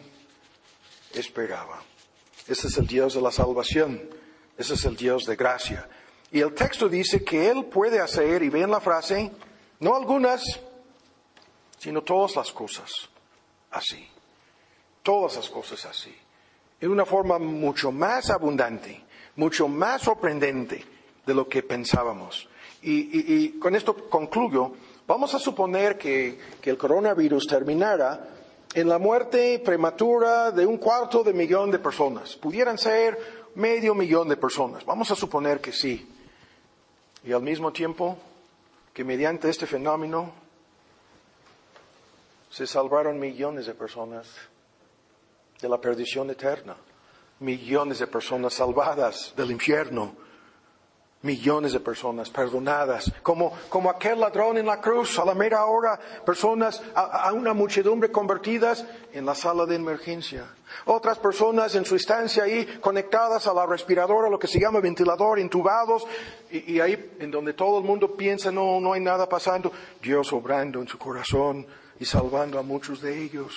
A: esperaba. Este es el Dios de la salvación. Ese es el Dios de gracia. Y el texto dice que Él puede hacer, y ven la frase, no algunas, sino todas las cosas así. Todas las cosas así. En una forma mucho más abundante, mucho más sorprendente de lo que pensábamos. Y, y, y con esto concluyo. Vamos a suponer que, que el coronavirus terminara en la muerte prematura de un cuarto de millón de personas. Pudieran ser medio millón de personas. Vamos a suponer que sí. Y al mismo tiempo que mediante este fenómeno se salvaron millones de personas de la perdición eterna. Millones de personas salvadas del infierno. Millones de personas perdonadas, como, como aquel ladrón en la cruz, a la mera hora, personas, a, a una muchedumbre convertidas en la sala de emergencia. Otras personas en su estancia ahí, conectadas a la respiradora, lo que se llama ventilador, intubados, y, y ahí en donde todo el mundo piensa, no, no hay nada pasando, Dios obrando en su corazón y salvando a muchos de ellos.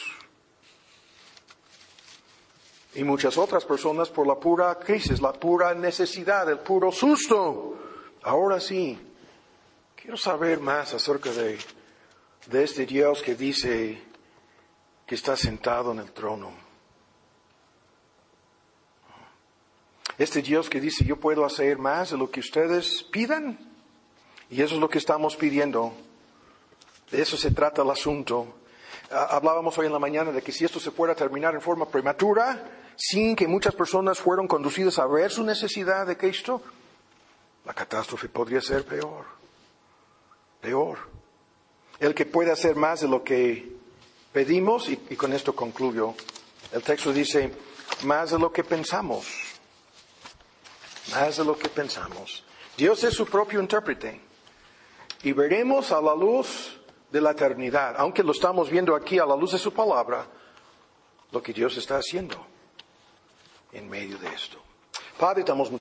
A: Y muchas otras personas por la pura crisis, la pura necesidad, el puro susto. Ahora sí, Quiero saber más acerca de, de este Dios que dice que está sentado en el trono. Este Dios que dice, yo puedo hacer más de lo que ustedes pidan. Y eso es lo que estamos pidiendo. De eso se trata el asunto. Hablábamos hoy en la mañana de que si esto se fuera a terminar en forma prematura, sin que muchas personas fueron conducidas a ver su necesidad de Cristo, la catástrofe podría ser peor. Peor. El que puede hacer más de lo que pedimos, y, y con esto concluyo. El texto dice, más de lo que pensamos. Más de lo que pensamos. Dios es su propio intérprete. Y veremos a la luz de la eternidad, aunque lo estamos viendo aquí a la luz de su palabra, lo que Dios está haciendo en medio de esto. Padre, estamos